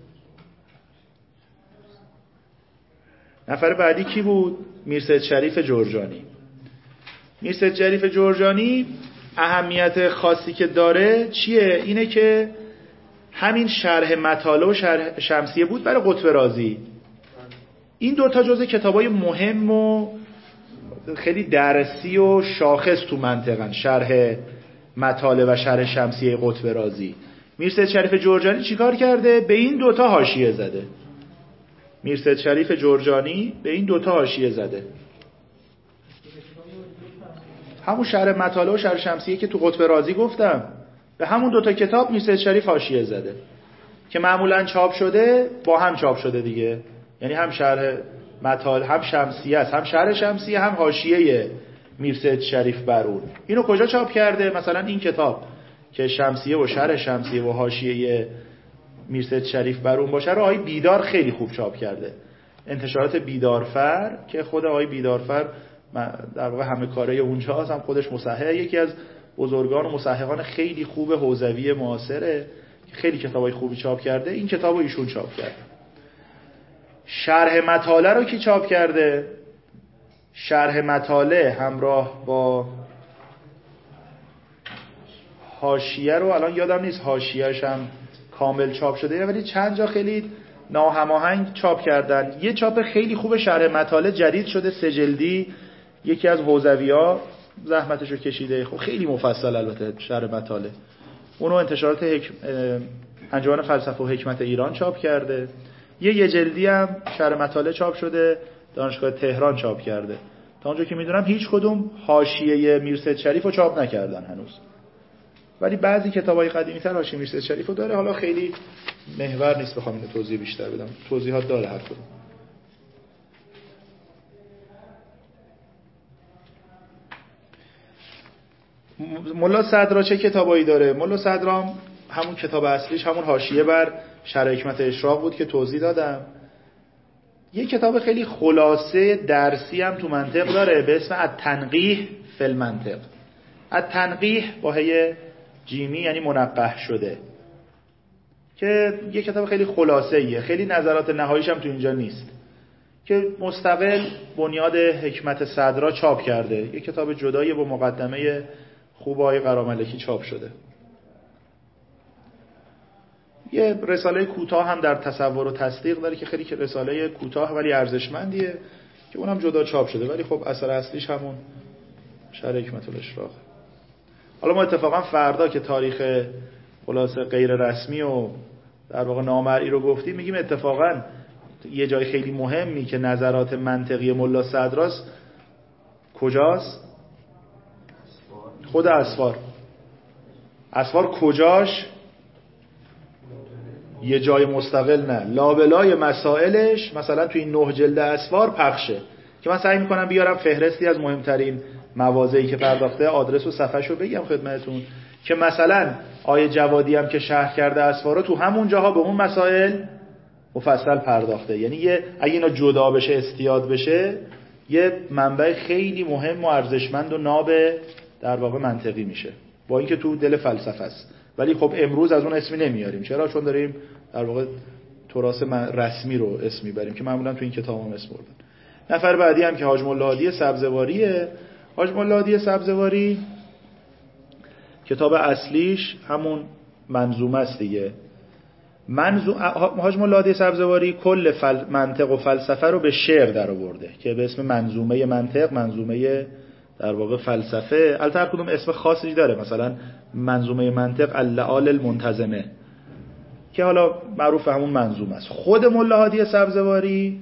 نفر بعدی کی بود؟ میرسید شریف جرجانی. میرسید شریف جرجانی اهمیت خاصی که داره چیه؟ اینه که همین شرح مطالع و شرح شمسیه بود برای قطب رازی. این دوتا جزء کتابای مهم و خیلی درسی و شاخص تو منطقن، شرح مطالع و شرح شمسیه قطب رازی. میرسید شریف جرجانی چیکار کرده؟ به این دوتا حاشیه زده. میرسید شریف جرجانی به این دوتا حاشیه زده. همون شرح مطالع و شرح شمسیه که تو قطب رازی گفتم، به همون دوتا کتاب میرسید شریف حاشیه زده که معمولا چاپ شده با هم چاپ شده دیگه. یعنی هم شرح مطالع هم شمسیه است، هم شرح شمسیه، هم حاشیه میرسید شریف بر اون. اینو کجا چاپ کرده؟ مثلا این کتاب که شمسیه و شرح شمسیه و حاشیه میرسید شریف بر اون باشه رو آقای بیدار خیلی خوب چاپ کرده. انتشارات بیدارفر که خود آقای بیدارفر در واقع همه کاره اونجا هست، هم خودش مصحح، یکی از بزرگان و مصححان خیلی خوب حوزوی معاصره که خیلی کتابای خوبی چاپ کرده. این کتابو ایشون چاپ کرده. شرح مطالع رو کی چاپ کرده؟ شرح مطالع همراه با حاشیه رو الان یادم نیست حاشیه‌اش هم کامل چاپ شده، ولی چند جا خیلی ناهماهنگ چاپ کردن. یه چاپ خیلی خوب شرح مطالع جدید شده، سه جلدی، یکی از حوزوی‌ها زحمتشو کشیده. خب خیلی مفصل البته شرح مطالع. اونو انتشارات حکم... انجمن فلسفه و حکمت ایران چاپ کرده. یه یه جلدی هم شرح مطالع چاپ شده، دانشگاه تهران چاپ کرده. تا اونجا که میدونم هیچ کدوم حاشیه میرسید شریفو چاپ نکردن هنوز، ولی بعضی کتابای قدیمی‌تر حاشیه میرسید شریفو داره. حالا خیلی محور نیست بخوام اینو توضیح بیشتر بدم، توضیحات داره هر کدوم. ملا صدرا چه کتابایی داره؟ ملا صدرا همون کتاب اصلیش همون حاشیه بر شرح حکمت اشراق بود که توضیح دادم. یه کتاب خیلی خلاصه درسی هم تو منطق داره به اسم التنقیح فی المنطق. التنقیح با هی جیمی یعنی منقح شده، که یه کتاب خیلی خلاصه ایه، خیلی نظرات نهاییش هم تو اینجا نیست، که مستقل بنیاد حکمت صدرا چاپ کرده. یه کتاب جدایی با مقدمه خوب آقای قراملکی چاپ شده. یه رساله کوتاه هم در تصور و تصدیق داره که خیلی که رساله کوتاه ولی ارزشمندیه، که اونم جدا چاپ شده، ولی خب اثر اصلیش همون شرح حکمت الاشراق. حالا ما اتفاقا فردا که تاریخ خلاصه غیر رسمی و در واقع نامرئی رو گفتیم، میگیم اتفاقا یه جای خیلی مهمی که نظرات منطقی ملا صدراست کجاست؟ خود اسفار. اسفار کجاش؟ یه جای مستقل نه، لابلای مسائلش مثلا توی این نه جلد اسفار پخشه که من سعی میکنم بیارم فهرستی از مهمترین مواضعی که پرداخته، آدرس و صفحه‌شو بگم خدمتتون که مثلا آیه جوادی هم که شرح کرده اسفار رو تو همون جاها به اون مسائل مفصل پرداخته. یعنی یه اگه اینا جدا بشه استیاد بشه یه منبع خیلی مهم و ارزشمند و ناب در واقع منطقی میشه، با اینکه تو دل فلسفه است. ولی خب امروز از اون اسمی نمیاریم. چرا؟ چون داریم در واقع تراث رسمی رو اسم میبریم که معمولا تو این کتاب هم اسم بردن. نفر بعدی هم که حاج مولا هادی سبزواریه. حاج مولا هادی سبزواری کتاب اصلیش همون منظومه است دیگه. منظوم حاج مولا هادی سبزواری کل فل... منطق و فلسفه رو به شعر در آورده که به اسم منظومه منطق، منظومه در واقع فلسفه. البته هر کدوم اسم خاصی داره، مثلا منظومه منطق اللعال المنتظمه که حالا معروف همون منظومه است. خود مولا هادی سبزواری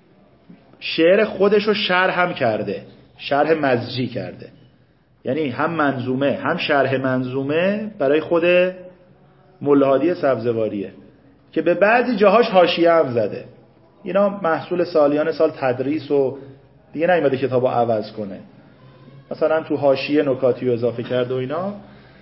شعر خودش رو شرح هم کرده، شرح مزجی کرده، یعنی هم منظومه هم شرح منظومه برای خود مولا هادی سبزواریه که به بعضی جاهاش حاشیه هم زده. اینا محصول سالیان سال تدریس و دیگه نیومده کتابو عوض کنه. مثلا تو حاشیه نکاتی رو اضافه کرده و اینا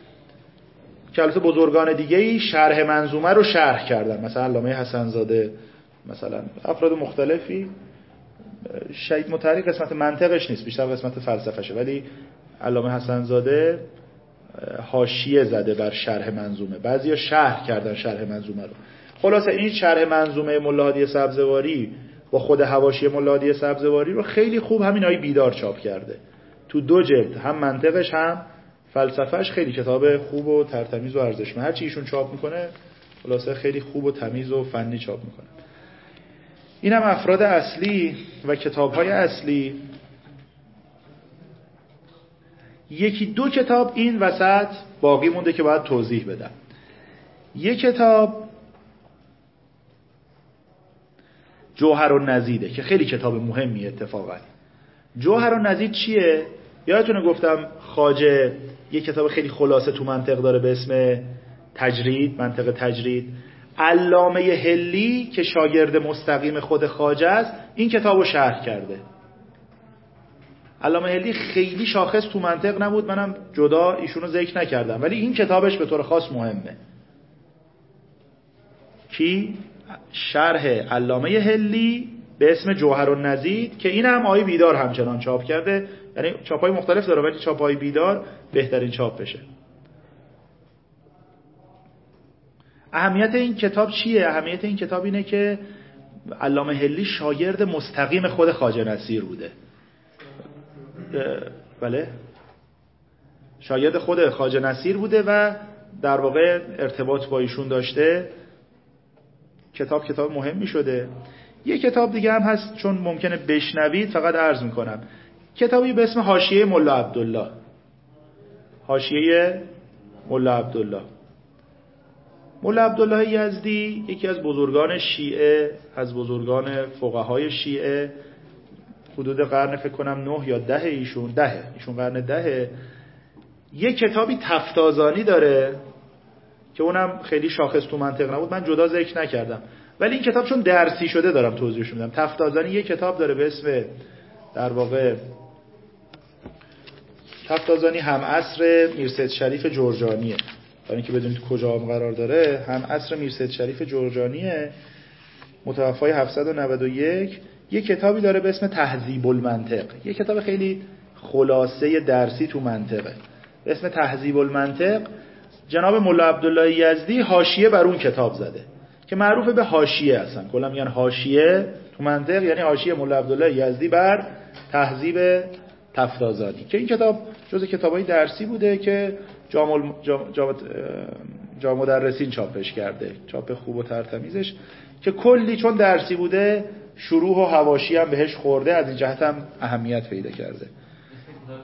که البته بزرگان دیگه‌ای شرح منظومه رو شرح کردن، مثلا علامه حسن زاده، مثلا افراد مختلفی. شهید مطهری قسمت منطقش نیست، بیشتر قسمت فلسفه‌شه، ولی علامه حسن زاده حاشیه زده بر شرح منظومه، بعضیا شرح کردن شرح منظومه رو. خلاصه این شرح منظومه مولا هادی سبزواری با خود حواشی مولا هادی سبزواری رو خیلی خوب همین آقای بیدار چاپ کرده تو دو جلد، هم منطقش هم فلسفهش. خیلی کتاب خوب و ترتمیز و ارزشمند، هر چی ایشون چاپ میکنه خلاصه خیلی خوب و تمیز و فنی چاپ میکنه. اینم افراد اصلی و کتاب‌های اصلی. یکی دو کتاب این وسط باقی مونده که باید توضیح بدم. یک کتاب جوهرالنزیده که خیلی کتاب مهمی اتفاقا. جوهرالنزید چیه؟ یادتونه گفتم خواجه یک کتاب خیلی خلاصه تو منطق داره به اسم تجرید، منطق تجرید. علامه هلی که شاگرد مستقیم خود خواجه است این کتابو شرح کرده. علامه هلی خیلی شاخص تو منطق نبود، منم جدا ایشونو ذکر نکردم، ولی این کتابش به طور خاص مهمه. کی؟ شرح علامه هلی به اسم جوهرالنزید که این هم آقای بیدار همچنان چاپ کرده، یعنی چاپای مختلف داره ولی چاپای بیدار بهترین چاپ بشه. اهمیت این کتاب چیه؟ اهمیت این کتاب اینه که علامه هلی شاگرد مستقیم خود خواجه نصیر بوده. بله، شاگرد خود خواجه نصیر بوده و در واقع ارتباط با ایشون داشته. کتاب کتاب مهمی شده. یه کتاب دیگه هم هست چون ممکنه بشنوید فقط عرض میکنم، کتابی به اسم حاشیه ملا عبدالله. حاشیه ملا عبدالله. ملا عبدالله یزدی یکی از بزرگان شیعه، از بزرگان فقهای شیعه، حدود قرن فکر کنم نه یا ده ایشون دهه ایشون قرن دهه. یک کتابی تفتازانی داره که اونم خیلی شاخص تو منطق نبود، من جدا ذکر نکردم، ولی این کتاب چون درسی شده دارم توضیحش میدم. تفتازانی یک کتاب داره به اسم در واقع تفتازانی هم عصر میرسید شریف جرجانیه، برای اینکه بدونید کجا هم قرار داره. هم عصر میرسید شریف جرجانیه، متوفای هفتصد و نود و یک. یک کتابی داره به اسم تهذیب المنطق، یک کتاب خیلی خلاصه درسی تو منطقه به اسم تهذیب المنطق. جناب ملا عبدالله یزدی حاشیه بر اون کتاب زده که معروف به حاشیه هستن، کلا میگن حاشیه تو منطق یعنی حاشیه ملا عبدالله یزدی بر تهذیب تفتازانی، که این کتاب جزء کتابای درسی بوده که جامع جامع جامع مدرسین چاپش کرده، چاپ خوب و ترتمیزش، که کلی چون درسی بوده شروح و حواشی هم بهش خورده، از این جهت هم اهمیت پیدا کرده.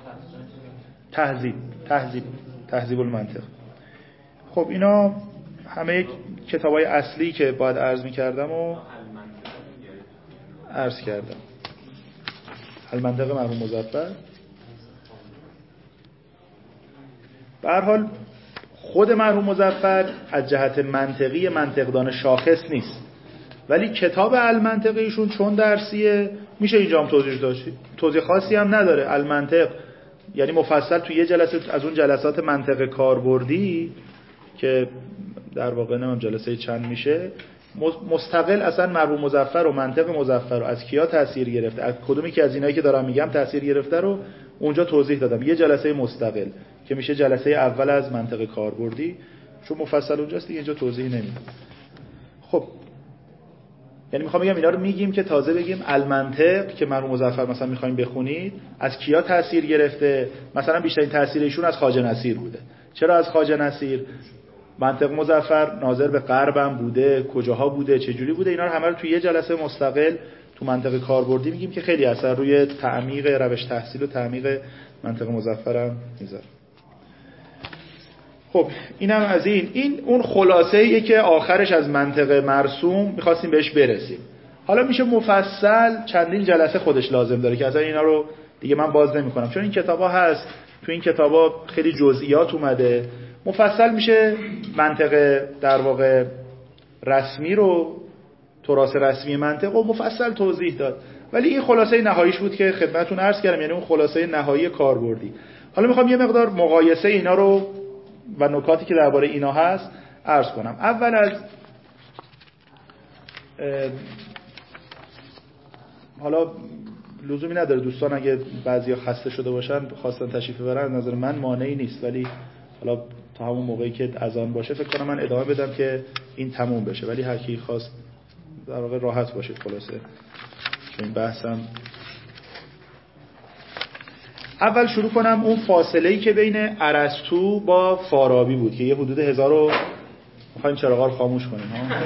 تهذیب تهذیب تهذیب المنطق. خب اینا همه کتابای اصلی که باید عرض می‌کردم و عرض کردم. المنطق مرحوم مظفر به هر حال خود مرحوم مظفر از جهت منطقی منطقدان شاخص نیست، ولی کتاب المنطق ایشون چون درسیه میشه اینجا هم توضیح داشت، توضیح خاصی هم نداره. المنطق یعنی مفصل تو یه جلسه از اون جلسات منطق کاربردی که در واقع نمیم جلسه چند میشه مستقل اصلا مرحوم مظفر و منطق مظفر رو از کیا تأثیر گرفته، از کدومی که از اینایی که دارم میگم تأثیر گرفته رو اونجا توضیح دادم، یه جلسه مستقل که میشه جلسه اول از منطق کاربردی، چون مفصل اونجاست دیگه اینجا توضیح نمیدم. خب یعنی میخوام بگم اینا رو میگیم که تازه بگیم المنطق که مرحوم مظفر مثلا میخوایم بخونید از کیا تأثیر گرفته. مثلا بیشترین تأثیر ایشون از خواجه نصیر بوده. چرا از خواجه نصیر؟ منطق مظفر ناظر به غربم بوده، کجاها بوده، چه جوری بوده، اینا رو همه رو توی یه جلسه مستقل تو منطق کاربردی میگیم که خیلی اثر روی تعمیق روش تحصیل و تعمیق منطق مظفر هم میذاره. خب اینم از این این اون خلاصه ایه که آخرش از منطق مرسوم می‌خواستیم بهش برسیم. حالا میشه مفصل چندین جلسه خودش لازم داره که اصلا اینا رو دیگه من باز نمی‌کنم، چون این کتابا هست، تو این کتابا خیلی جزئیات اومده. مفصل میشه منطق در واقع رسمی رو، تراث رسمی منطق رو مفصل توضیح داد، ولی این خلاصه نهاییش بود که خدمتتون عرض کردم، یعنی اون خلاصه نهایی کاربردی. حالا میخوام یه مقدار مقایسه اینا رو و نکاتی که درباره اینا هست عرض کنم. اول از حالا لزومی نداره دوستان اگه بعضیا خسته شده باشن خواستن تشریف ببرن، نظر من مانعی نیست، ولی حالا تا همون موقعی که اذان باشه فکر کنم من ادامه بدم که این تموم بشه، ولی هر کی خواست در واقع راحت باشید. خلاصه این بحثم اول شروع کنم اون فاصله‌ای که بین ارسطو با فارابی بود که یه حدود هزار و می‌خوایم چراغا رو خاموش کنیم ها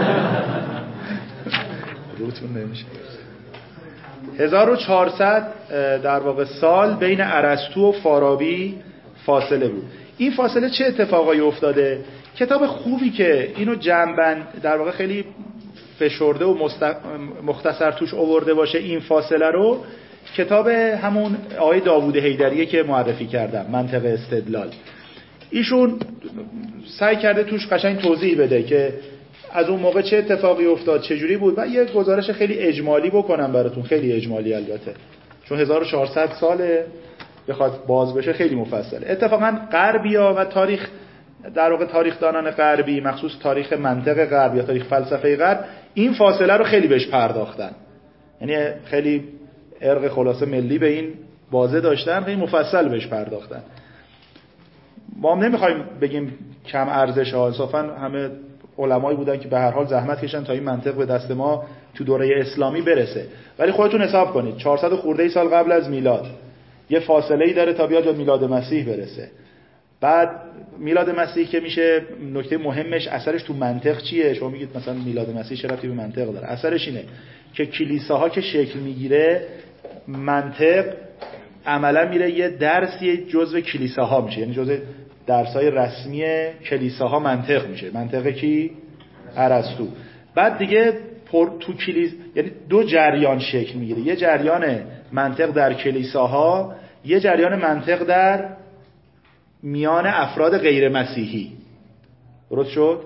روتون نمیشه هزار و چهارصد در واقع سال بین ارسطو و فارابی فاصله بود. این فاصله چه اتفاقایی افتاده؟ کتاب خوبی که اینو جمع‌بند در واقع خیلی فشرده و مست... مختصر توش آورده باشه این فاصله رو، کتاب همون آقای داوود حیدریه که معرفی کردم، منطق استدلال. ایشون سعی کرده توش قشنگ توضیح بده که از اون موقع چه اتفاقی افتاد، چه جوری بود، و یه گزارش خیلی اجمالی بکنم براتون، خیلی اجمالی البته، چون هزار و چهارصد ساله بخواد باز بشه خیلی مفصله. اتفاقا غربی‌ها و تاریخ در واقع تاریخ دانان غربی، مخصوص تاریخ منطق غرب یا تاریخ فلسفه غرب، این فاصله رو خیلی بهش پرداختن، یعنی خیلی ارق خلاصه ملی به این بازه داشتن، خیلی مفصل بهش پرداختن. ما هم نمیخوایم بگیم کم ارزش ها، انصافا همه علمایی بودن که به هر حال زحمت کشن تا این منطق به دست ما تو دوره اسلامی برسه، ولی خودتون حساب کنید چهارصد خورده ای سال قبل از میلاد یه فاصله ای داره تا بیاد به میلاد مسیح برسه. بعد میلاد مسیح که میشه نکته مهمش اثرش تو منطق چیه؟ شما میگید مثلا میلاد مسیح چه ربطی به منطق داره؟ اثرش اینه که کلیساها که شکل میگیره، منطق عملا میره یه درسی جزء کلیساها میشه، یعنی جزء درسای رسمی کلیساها منطق میشه. منطق کی؟ ارسطو. بعد دیگه پر تو کلیس، یعنی دو جریان شکل میگیره، یه جریان منطق در کلیساها، یه جریان منطق در میان افراد غیر مسیحی. درست شد؟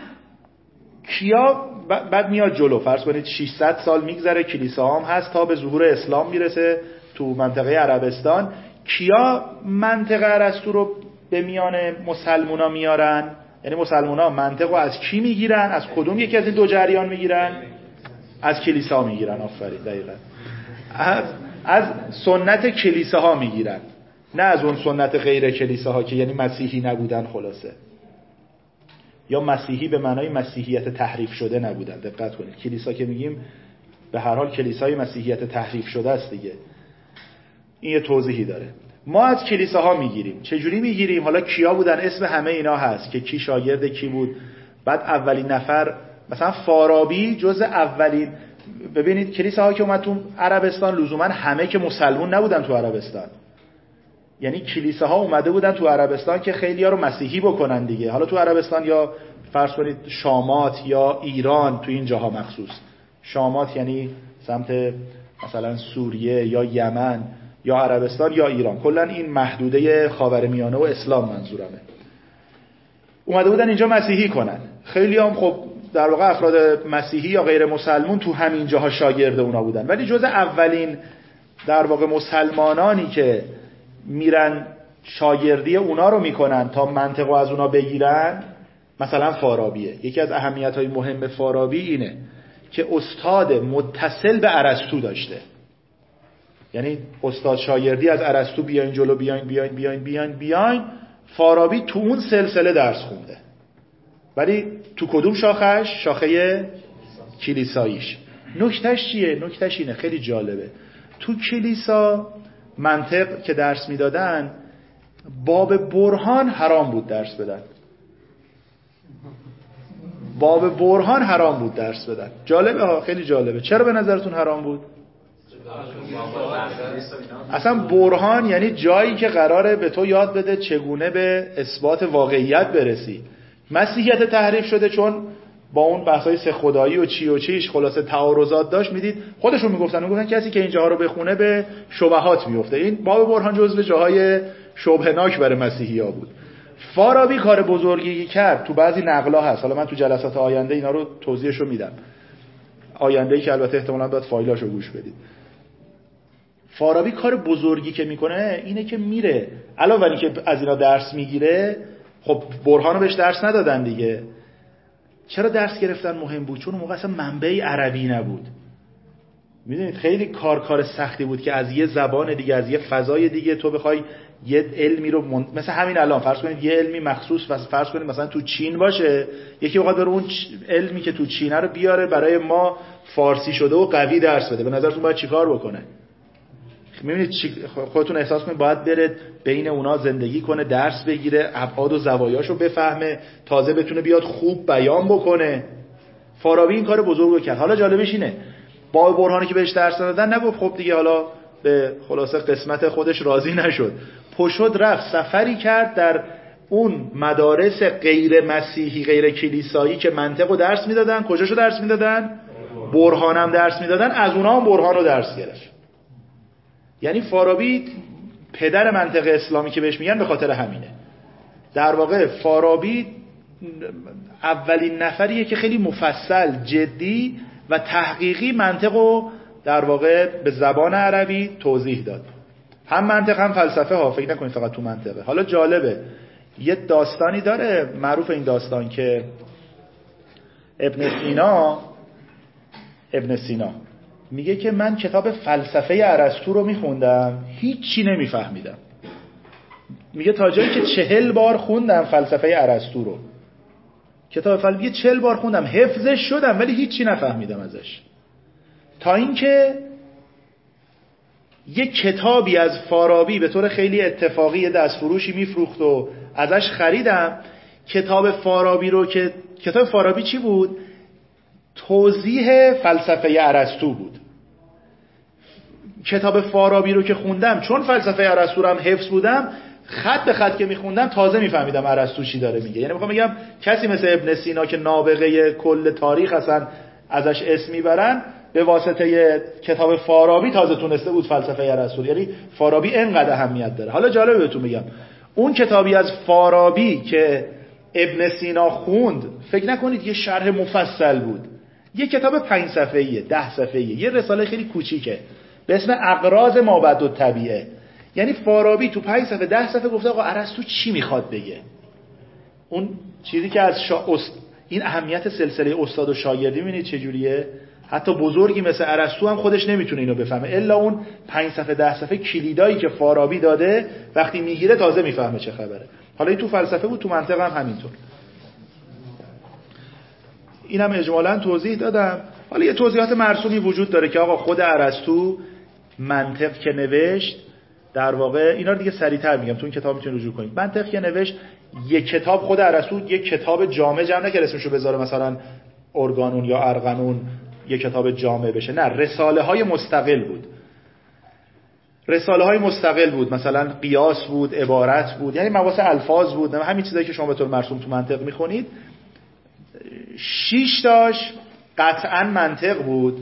کیا بعد میاد جلو، فرض کنید ششصد سال میگذره، کلیساها هم هست تا به ظهور اسلام میرسه تو منطقه عربستان. کیا منطقه ارسطو رو به میان مسلمونا میارن؟ یعنی مسلمونا منطق رو از کی میگیرن؟ از کدوم یکی از این دو جریان میگیرن؟ از کلیسا میگیرن. آفرین، دقیقاً از از سنت کلیساها میگیرن، نه از اون سنت غیر کلیساها که یعنی مسیحی نبودن. خلاصه یا مسیحی به معنای مسیحیت تحریف شده نبودن. دقت کنید، کلیسا که میگیم به هر حال کلیسای مسیحیت تحریف شده است دیگه. این یه توضیحی داره. ما از کلیساها میگیریم. چه جوری میگیریم؟ حالا کیا بودن؟ اسم همه اینا هست که کی شاگرد کی بود. بعد اولین نفر مثلا فارابی جز اولین، ببینید کلیساها که اومد تو عربستان لزوما همه که مسلمون نبودن تو عربستان. یعنی کلیساها اومده بودن تو عربستان که خیلی‌ها رو مسیحی بکنن دیگه. حالا تو عربستان یا فرض کنید شامات یا ایران، تو این جاها مخصوص شامات یعنی سمت مثلا سوریه یا یمن یا عربستان یا ایران، کلا این محدوده خاورمیانه و اسلام منظورمه، اومده بودن اینجا مسیحی کنن. خیلی هم خب در واقع افراد مسیحی یا غیر مسلمون تو همین جاها شاگرد اونا بودن، ولی جز اولین در واقع مسلمانانی که میرن شاگردی اونا رو میکنن تا منطقو از اونا بگیرن مثلا فارابیه. یکی از اهمیت‌های مهم فارابی اینه که استاد متصل به ارسطو داشته، یعنی استاد شاگردی از ارسطو بیاین جلو، بیاین بیاین بیاین بیاین بیاین فارابی تو اون سلسله درس خونده، ولی تو کدوم شاخش؟ شاخه کلیساییش. نکتهش چیه؟ نکتهش اینه، خیلی جالبه. تو کلیسا منطق که درس میدادن باب برهان حرام بود درس بدن، باب برهان حرام بود درس بدن. جالبه ها، خیلی جالبه. چرا به نظرتون حرام بود؟ اصلا برهان یعنی جایی که قراره به تو یاد بده چگونه به اثبات واقعیت برسی. مسیحیت تحریف شده چون با اون بحثای سه خدایی و چی و چیش خلاصه تعارضات داشت. میدید خودشون میگفتن میگفتن کسی که این جاها رو بخونه به شبهات میفته. این باب برهان جزو جاهای شبهناک برای مسیحی‌ها بود. فارابی کار بزرگی کرد، تو بعضی نقلا هست، حالا من تو جلسات آینده اینا رو توضیحشو میدم، آینده‌ای که البته احتمالاً باید فایلاشو گوش بدید. فارابی کار بزرگی که میکنه اینه که میره علاوه بر اینکه از اینا درس میگیره، خب برهانو بهش درس ندادن دیگه. چرا درس گرفتن مهم بود؟ چون اون موقع اصلا منبعی عربی نبود. میدونید خیلی کار کار سختی بود که از یه زبان دیگه، از یه فضای دیگه تو بخوای یه علمی رو من... مثلا همین الان فرض کنید یه علمی مخصوص فرض کنید مثلا تو چین باشه، یکی بخواد بره اون علمی که تو چینه رو بیاره برای ما فارسی شده و قوی درس بده، به نظرتون باید چیکار بکنه؟ میبینید خودتون احساس کنید باید بره بین اونا زندگی کنه، درس بگیره، ابعاد و زوایاشو بفهمه، تازه بتونه بیاد خوب بیان بکنه. فارابی این کار بزرگو کرد. حالا جالبش اینه با برهانی که بهش درس دادن نگفت خب دیگه حالا به خلاصه قسمت خودش راضی نشد، پشد رفت سفری کرد در اون مدارس غیر مسیحی غیر کلیسایی که منطقو درس میدادن. کجاشو درس میدادن؟ برهانم درس میدادن، از اونها هم برهانو درس گرفت. یعنی فارابی پدر منطق اسلامی که بهش میگن به خاطر همینه. در واقع فارابی اولین نفریه که خیلی مفصل، جدی و تحقیقی منطقو در واقع به زبان عربی توضیح داد. هم منطق هم فلسفه ها، فکر نکنید فقط تو منطقه. حالا جالبه یه داستانی داره معروف این داستان که ابن سینا ابن سینا میگه که من کتاب فلسفه ارسطو رو میخوندم هیچی نمیفهمیدم. میگه تا جایی که چهل بار خوندم فلسفه ارسطو رو، کتاب فلسفه چهل بار خوندم، حفظش شدم ولی هیچی نفهمیدم ازش. تا اینکه یک کتابی از فارابی به طور خیلی اتفاقی دستفروشی میفروخت و ازش خریدم. کتاب فارابی رو که کتاب فارابی چی بود؟ توضیح فلسفه ارسطو بود. کتاب فارابی رو که خوندم چون فلسفه ارسطو رو هم حفظ بودم، خط به خط که میخوندم تازه میفهمیدم ارسطو چی داره میگه. یعنی میخوام بگم کسی مثل ابن سینا که نابغه کل تاریخ هستن ازش اسم میبرن، به واسطه کتاب فارابی تازه تونسته بود فلسفه ارسطو. یعنی فارابی اینقدر اهمیت داره. حالا جالبه بهتون میگم اون کتابی از فارابی که ابن سینا خوند، فکر نکنید یه شرح مفصل بود، یه کتاب پنج صفحه‌ایه، ده صفحه‌ایه، یه رساله خیلی کوچیکه به اسم اغراض مابعد الطبیعه. یعنی فارابی تو پنج صفحه ده صفحه گفته آقا ارسطو چی میخواد بگه. اون چیزی که از شا... است... این اهمیت سلسله استاد و شاگردی میبینید چجوریه. حتی بزرگی مثل ارسطو هم خودش نمیتونه اینو بفهمه، الا اون پنج صفحه ده صفحه کلیدایی که فارابی داده وقتی میگیره تازه میفهمه چه خبره. حالا این تو فلسفه بود، تو منطق هم همینطور. اینم اجمالاً توضیح دادم. حالا یه توضیحات مرسومی وجود داره که آقا خود ارسطو منطق که نوشت، در واقع اینا رو دیگه سریعتر میگم، تو این کتاب میتونید رجوع کنید. منطق که نوشت یک کتاب، خود ارسطو یک کتاب جامع جمع نکرد اسمشو بذاره مثلا ارگانون یا ارغنون یک کتاب جامع بشه، نه، رساله های مستقل بود. رساله های مستقل بود، مثلا قیاس بود، عبارت بود، یعنی مباحث الفاظ بود، همین چیزایی که شما به طور مرسوم تو منطق میخونید. شش تاش قطعا منطق بود.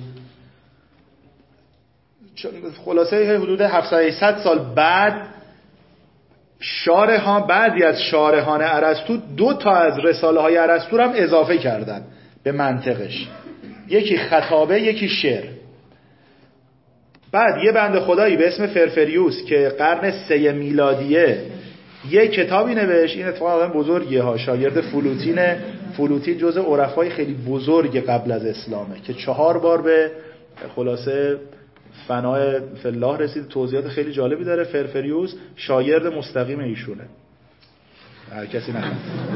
خلاصه حدود هفتصد هشتصد سال بعد شارحان، بعضی از شارحان ارسطو دو تا از رساله های ارسطو هم اضافه کردن به منطقش، یکی خطابه یکی شعر. بعد یه بنده خدایی به اسم فرفریوس که قرن سه میلادیه یه کتابی نوشت، این اتفاقا آدم بزرگیه ها، شاگرد فلوتینه. فلوتین جزء عرفای خیلی بزرگ قبل از اسلامه که چهار بار به خلاصه فنای فلاح رسید. توضیحات خیلی جالبی داره. فرفریوس شاگرد مستقیم ایشونه، هر کسی نخواد.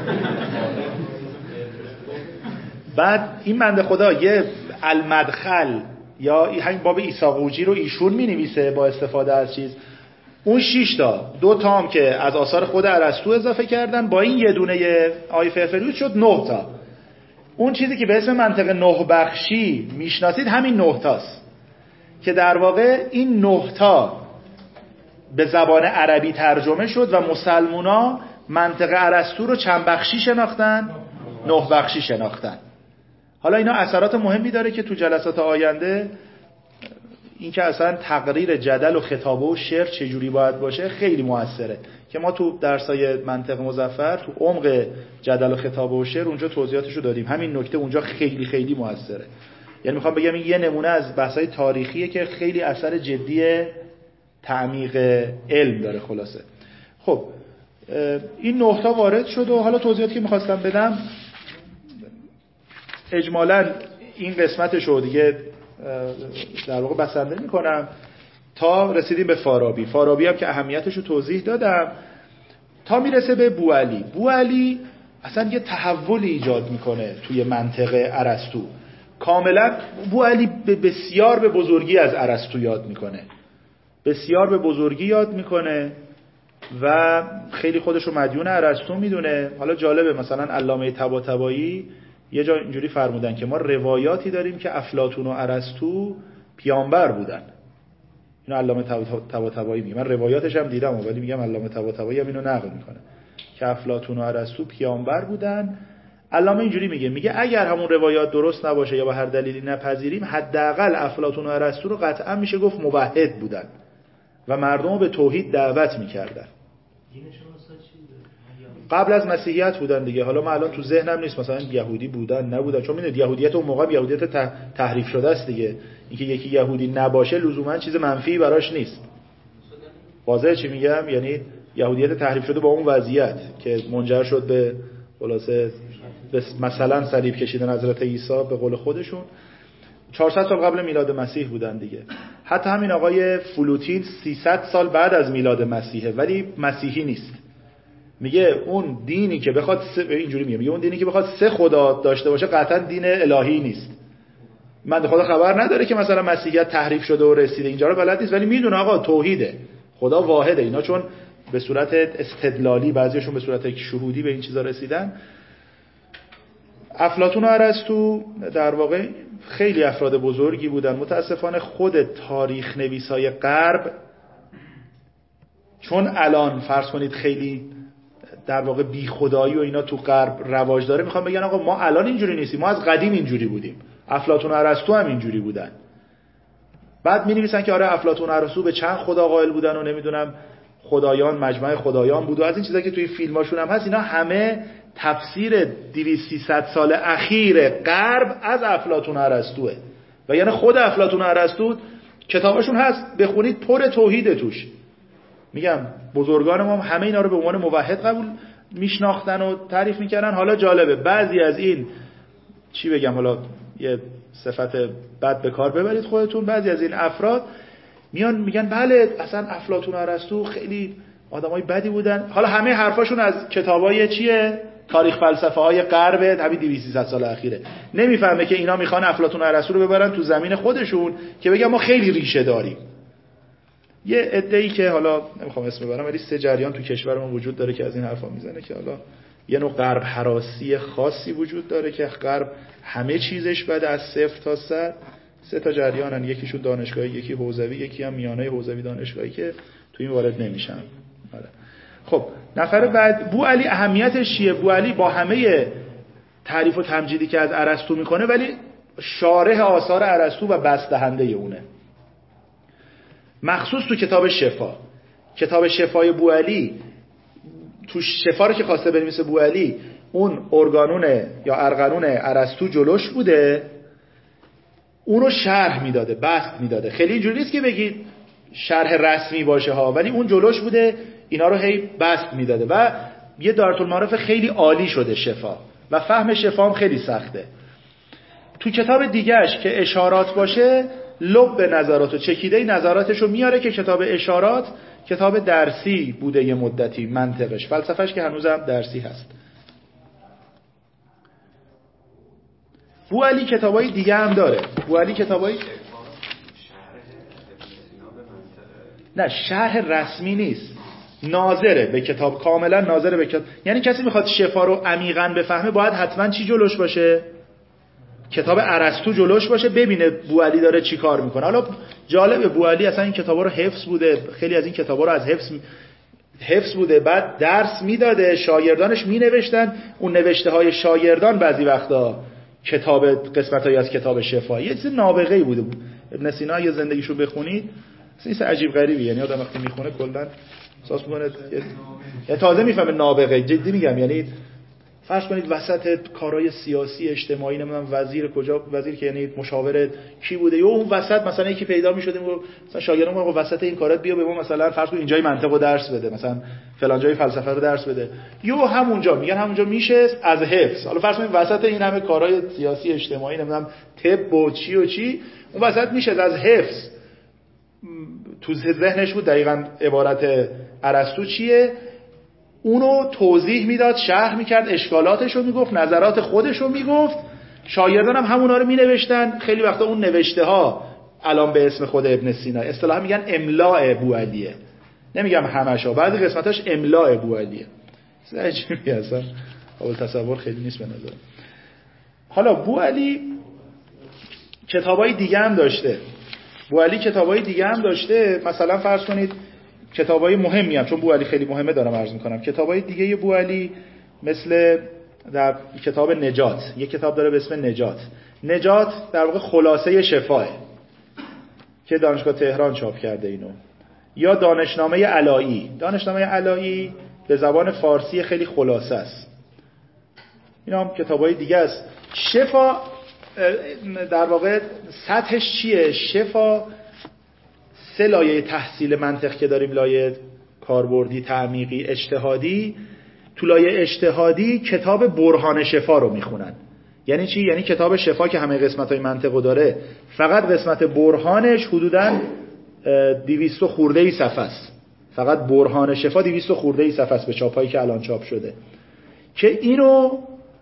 بعد این بنده خدا یه المدخل یا همین باب ایساقوجی رو ایشون می‌نویسه با استفاده از چیز. اون شش تا، دو تا هم که از آثار خود ارسطو اضافه کردن، با این یه دونه آی فرفریوس شد نه تا. اون چیزی که به اسم منطق نه بخشی میشناسید همین نه تاست که در واقع این نه تا به زبان عربی ترجمه شد و مسلمونا منطق ارسطو رو چند بخشی شناختن؟ نه بخشی شناختن. حالا اینا اثرات مهمی داره که تو جلسات آینده این که اصلا تقریر جدل و خطابه و شعر چجوری باید باشه خیلی موثره، که ما تو درسای منطق مظفر تو عمق جدل و خطابه و شعر اونجا توضیحاتشو دادیم. همین نکته اونجا خیلی خیلی موثره. یعنی میخوام بگم این یه نمونه از بحث‌های تاریخیه که خیلی اثر جدی تعمیق علم داره. خلاصه خب این نه تا وارد شد و حالا توضیحاتی که میخواستم بدم اجمالاً این قسمتشو دیگه در واقع بسنده میکنم تا رسیدیم به فارابی. فارابی هم که اهمیتشو توضیح دادم تا میرسه به بوعلی. بوعلی اصلا یه تحول ایجاد میکنه توی منطق ارسطو. کاملا بوعلی بسیار به بزرگی از ارسطو یاد میکنه، بسیار به بزرگی یاد میکنه و خیلی خودشو مدیون ارسطو میدونه. حالا جالبه مثلا علامه طباطبایی یه جا اینجوری فرمودن که ما روایاتی داریم که افلاطون و ارسطو پیامبر بودن. اینو علامه طباطبایی میگه. من روایاتش هم دیدم ولی میگم علامه طباطبایی هم اینو نقل میکنه که افلاطون و ارسطو پیامبر بودن. علامه اینجوری میگه، میگه اگر همون روایات درست نباشه یا به هر دلیلی نپذیریم، حداقل افلاطون و ارسطو رو قطعا میشه گفت موحد بودن و مردم رو به توحید دعوت میکردن. قبل از مسیحیت بودن دیگه. حالا من الان تو ذهنم نیست مثلا یهودی بودن نبودن، چون میدونید یهودیت اون موقع یهودیت تحریف شده است دیگه. اینکه یکی یهودی نباشه لزوما چیز منفی براش نیست. واضحه چی میگم؟ یعنی یهودیت تحریف شده با اون وضعیت که منجر شد به خلاصه مثلا صلیب کشیدن حضرت عیسی به قول خودشون. چهارصد سال قبل میلاد مسیح بودن دیگه. حتی همین آقای فلوتین سیصد سال بعد از میلاد مسیحه ولی مسیحی نیست. میگه اون دینی که بخواد س... اینجوری میگه، میگه اون دینی که بخواد سه خدا داشته باشه قطعا دین الهی نیست. من خدا خبر نداره که مثلا مسیحیت تحریف شده و رسیده اینجا رو بلد نیست، ولی میدونه آقا توحیده، خدا واحده. اینا چون به صورت استدلالی، بعضیشون به صورت شهودی به این چیزا رسیدن. افلاطون و ارسطو در واقع خیلی افراد بزرگی بودن. متاسفانه خود تاریخ نویسای غرب، چون الان فرض کنید خیلی در واقع بی خدایی و اینا تو غرب رواج داره، میخوام بگن آقا ما الان اینجوری نیستیم، ما از قدیم اینجوری بودیم. افلاطون و ارسطو هم اینجوری بودن. بعد می‌نویسن که آره افلاطون و ارسطو به چند خدا قائل بودن و نمیدونم خدایان مجمع خدایان بود و از این چیزا که توی فیلماشون هم هست. اینا همه تفسیر دویست سیصد سال اخیر غرب از افلاطون و ارسطوئه. و یعنی خود افلاطون و ارسطو کتابشون هست بخونید پر توحید توش. میگم بزرگان ما همه اینا رو به عنوان موحد قبول میشناختن و تعریف میکردن. حالا جالبه بعضی از این چی بگم، حالا یه صفت بد به کار ببرید خودتون، بعضی از این افراد میان میگن بله اصلا افلاطون و ارسطو خیلی آدمای بدی بودن. حالا همه حرفاشون از کتابای چیه؟ تاریخ فلسفه های غرب همین دویست سیصد سال اخیره. نمیفهمه که اینا میخوان افلاطون و ارسطو رو ببرن تو زمین خودشون که بگن ما خیلی ریشه داریم. یه عده‌ای که حالا نمیخوام اسم ببرم ولی سه جریان تو کشورمون وجود داره که از این حرفا میزنه که حالا یه نوع غرب هراسی خاصی وجود داره که غرب همه چیزش بده از صفر تا صد. سه تا جریانن، یکیشون دانشگاهی، یکی حوزوی، یکی هم میانه حوزوی دانشگاهی که تو این وارد نمیشن. آره. خب نفر بعد بوعلی اهمیتش چیه؟ بوعلی با همه تعریف و تمجیدی که از ارسطو میکنه ولی شارح آثار ارسطو و بسط دهنده اونه. مخصوص تو کتاب شفا، کتاب شفای بوعلی، تو شفا رو که خواسته بنویسه بوعلی، اون ارگانون یا ارغنون ارسطو جلوش بوده، اونو شرح میداده، بسط میداده. خیلی اینجوری نیست که بگید شرح رسمی باشه ها، ولی اون جلوش بوده، اینا رو هی بسط میداده و یه دارالمعارف خیلی عالی شده شفا و فهم شفا هم خیلی سخته. تو کتاب دیگهش که اشارات باشه، لب نظرات و چکیده نظراتشو میاره که کتاب اشارات کتاب درسی بوده یه مدتی، منطقش، فلسفهش که هنوزم درسی هست. بوعلی کتابای دیگه هم داره. بوعلی کتابای نه شرح رسمی نیست، ناظره به کتاب، کاملا ناظره به کتاب. یعنی کسی میخواد شفا رو عمیقاً بفهمه باید حتما چی جلوش باشه؟ کتاب ارسطو جلوش باشه، ببینه بوعلی داره چی کار میکنه. حالا جالبه بوعلی اصلا این کتابا رو حفظ بوده، خیلی از این کتابا رو از حفظ حفظ بوده، بعد درس میداده، شاگردانش مینوشتن، اون نوشته های شاگردان بعضی وقتا کتاب قسمتایی از کتاب شفا، یه چیز نابغه‌ای بوده. ابن سینا یه زندگیشو بخونید چیز عجیب غریبی، یعنی آدم وقتی میخونه کلا احساس میکنه یه تازه میفهمه نابغه. جدی میگم، یعنی فرض کنید وسط کارهای سیاسی اجتماعی، نمیدونم وزیر کجا، وزیر که یعنی مشاور کی بوده، یا اون وسط مثلا یکی پیدا میشد میگه مثلا شاگردان ما وسط این کارات بیا به ما مثلا فرض کن اینجای منطقو درس بده، مثلا فلان جای فلسفه رو درس بده، یا همونجا میگن همونجا میشه از حفظ. حالا فرض کنید وسط این همه کارهای سیاسی اجتماعی، نمیدونم طب و چی و چی، اون وسط میشه از حفظ. تو ذهنش بود دقیقاً عبارت ارسطو چیه، اونو توضیح میداد، شرح میکرد، اشکالاتش رو میگفت، نظرات خودش رو میگفت، شاگردان هم همونا رو مینوشتن. خیلی وقتا اون نوشته ها الان به اسم خود ابن سینا، اصطلاحا میگن املاء بوعلیه، نمیگم همشا، بعضی قسمتاش املاء بوعلیه. عجیبی اصلا اول تصور خیلی نیست به نظر. حالا بوعلی کتابای دیگه هم داشته، بوعلی کتابای دیگه هم داشته مثلا فرض کنید کتابای مهمی هم، چون بوعلی خیلی مهمه دارم عرض میکنم، کتابای دیگه بوعلی مثل در کتاب نجات، یک کتاب داره به اسم نجات. نجات در واقع خلاصه شفاه که دانشگاه تهران چاپ کرده اینو، یا دانشنامه علایی. دانشنامه علایی به زبان فارسی خیلی خلاصه است. اینا هم کتابای دیگه است. شفا در واقع سطحش چیه؟ شفا سه لایه تحصیل منطق که داریم، لایه کاربردی، تعمیقی، اجتهادی. تو لایه اجتهادی کتاب برهان شفا رو میخونن. یعنی چی؟ یعنی کتاب شفا که همه قسمت‌های منطق رو داره، فقط قسمت برهانش حدوداً دویست خورده ای صفحه است. فقط برهان شفا دویست خورده ای صفحه است به چاپایی که الان چاپ شده، که اینو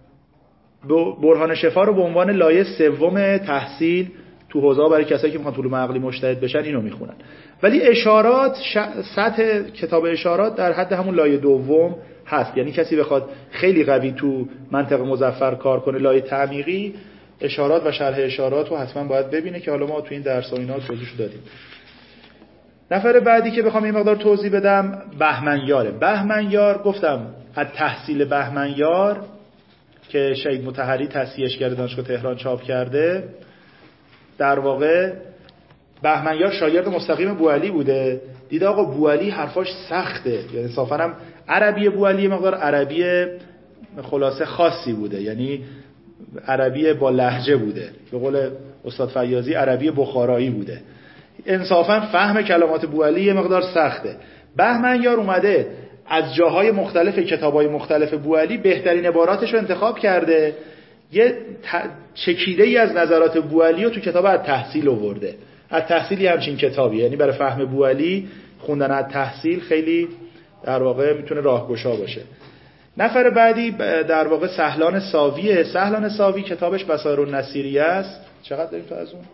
برهان شفا رو به عنوان لایه سوم تحصیل تو حوزه برای کسایی که میخوان علوم عقلی مجتهد بشن اینو میخونن. ولی اشارات ش... سطح کتاب اشارات در حد همون لایه دوم هست. یعنی کسی بخواد خیلی قوی تو منطق مظفر کار کنه، لایه تعمیقی اشارات و شرح اشارات رو حتما باید ببینه که حالا ما تو این درس و اینا توضیحش دادیم. نفر بعدی که بخوام این مقدار توضیح بدم بهمنیاره. بهمنیار گفتم از تحصیل بهمنیار که شهید مطهری تصحیحش کرده، دانشگاه تهران چاپ کرده، در واقع بهمنیار شاگرد مستقیم بوعلی بوده. دیده آقا بوعلی حرفاش سخته، یعنی انصافاً هم عربی بوعلی مقدار عربی خلاصه خاصی بوده، یعنی عربی با لهجه بوده، به قول استاد فیاضی عربی بخارایی بوده. انصافاً فهم کلمات بوعلی یه مقدار سخته. بهمنیار اومده از جاهای مختلف کتابای مختلف بوعلی بهترین عباراتش رو انتخاب کرده، یه چکیده‌ای از نظرات بوعلی رو تو کتاب التحصیل آورده. التحصیلی همچین کتابی، یعنی برای فهم بوعلی خوندن التحصیل خیلی در واقع میتونه راهگشا باشه. نفر بعدی در واقع سهلان ساویه. سهلان ساوی کتابش بصائر النصیریه است. چقدر داریم تو از اون؟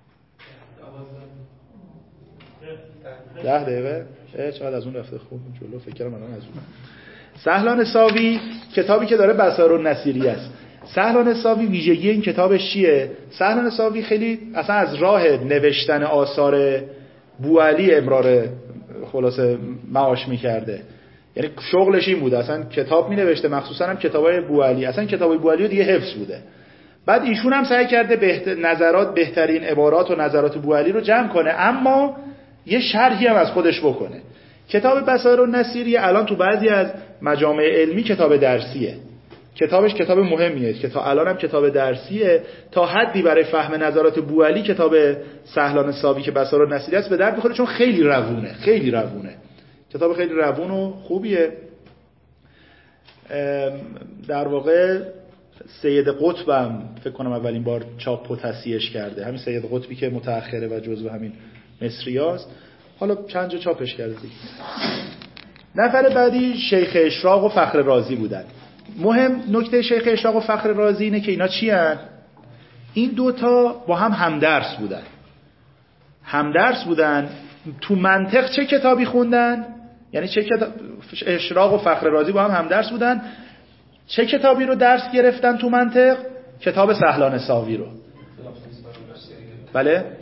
ده دقیقه؟ چقدر از اون رفته خوب جلو، فکر کنم الان از اون. سهلان ساوی کتابی که داره بصائر النصیریه است. سهلان ساوی ویژگی این کتابش چیه؟ سهلان ساوی خیلی اصلا از راه نوشتن آثار بوعلی امرار خلاصه معاش میکرده، یعنی شغلش این بوده اصلا کتاب مینوشته، مخصوصا هم کتابای بوعلی، اصلا کتابای بوعلی رو دیگه حفظ بوده. بعد ایشون هم سعی کرده بهتر نظرات بهترین عبارات و نظرات بوعلی رو جمع کنه، اما یه شرحی هم از خودش بکنه. کتاب بصائر النصیری الان تو بعضی از مجامع علمی کتاب درسیه، کتابش کتاب مهمیه که تا الان هم کتاب درسیه، تا حدی برای فهم نظرات بوعلی کتاب سهلان ساوی که بصائر النصیری است به درد میخوره، چون خیلی روونه، خیلی روونه، کتاب خیلی روون و خوبیه. در واقع سید قطبم فکر کنم اولین بار چاپ و تصحیحش کرده، همین سید قطبی که متأخره و جزو همین مصریاست، حالا چند جا چاپش کرده. نفر بعدی شیخ اشراق و فخر رازی بودن. مهم نکته شیخ اشراق و فخر رازی اینه که اینا چی هن؟ این دوتا با هم همدرس بودن. همدرس بودن. تو منطق چه کتابی خوندن؟ یعنی چه کتاب اشراق و فخر رازی با هم همدرس بودن. چه کتابی رو درس گرفتن تو منطق؟ کتاب سهلان ساوی رو. بله؟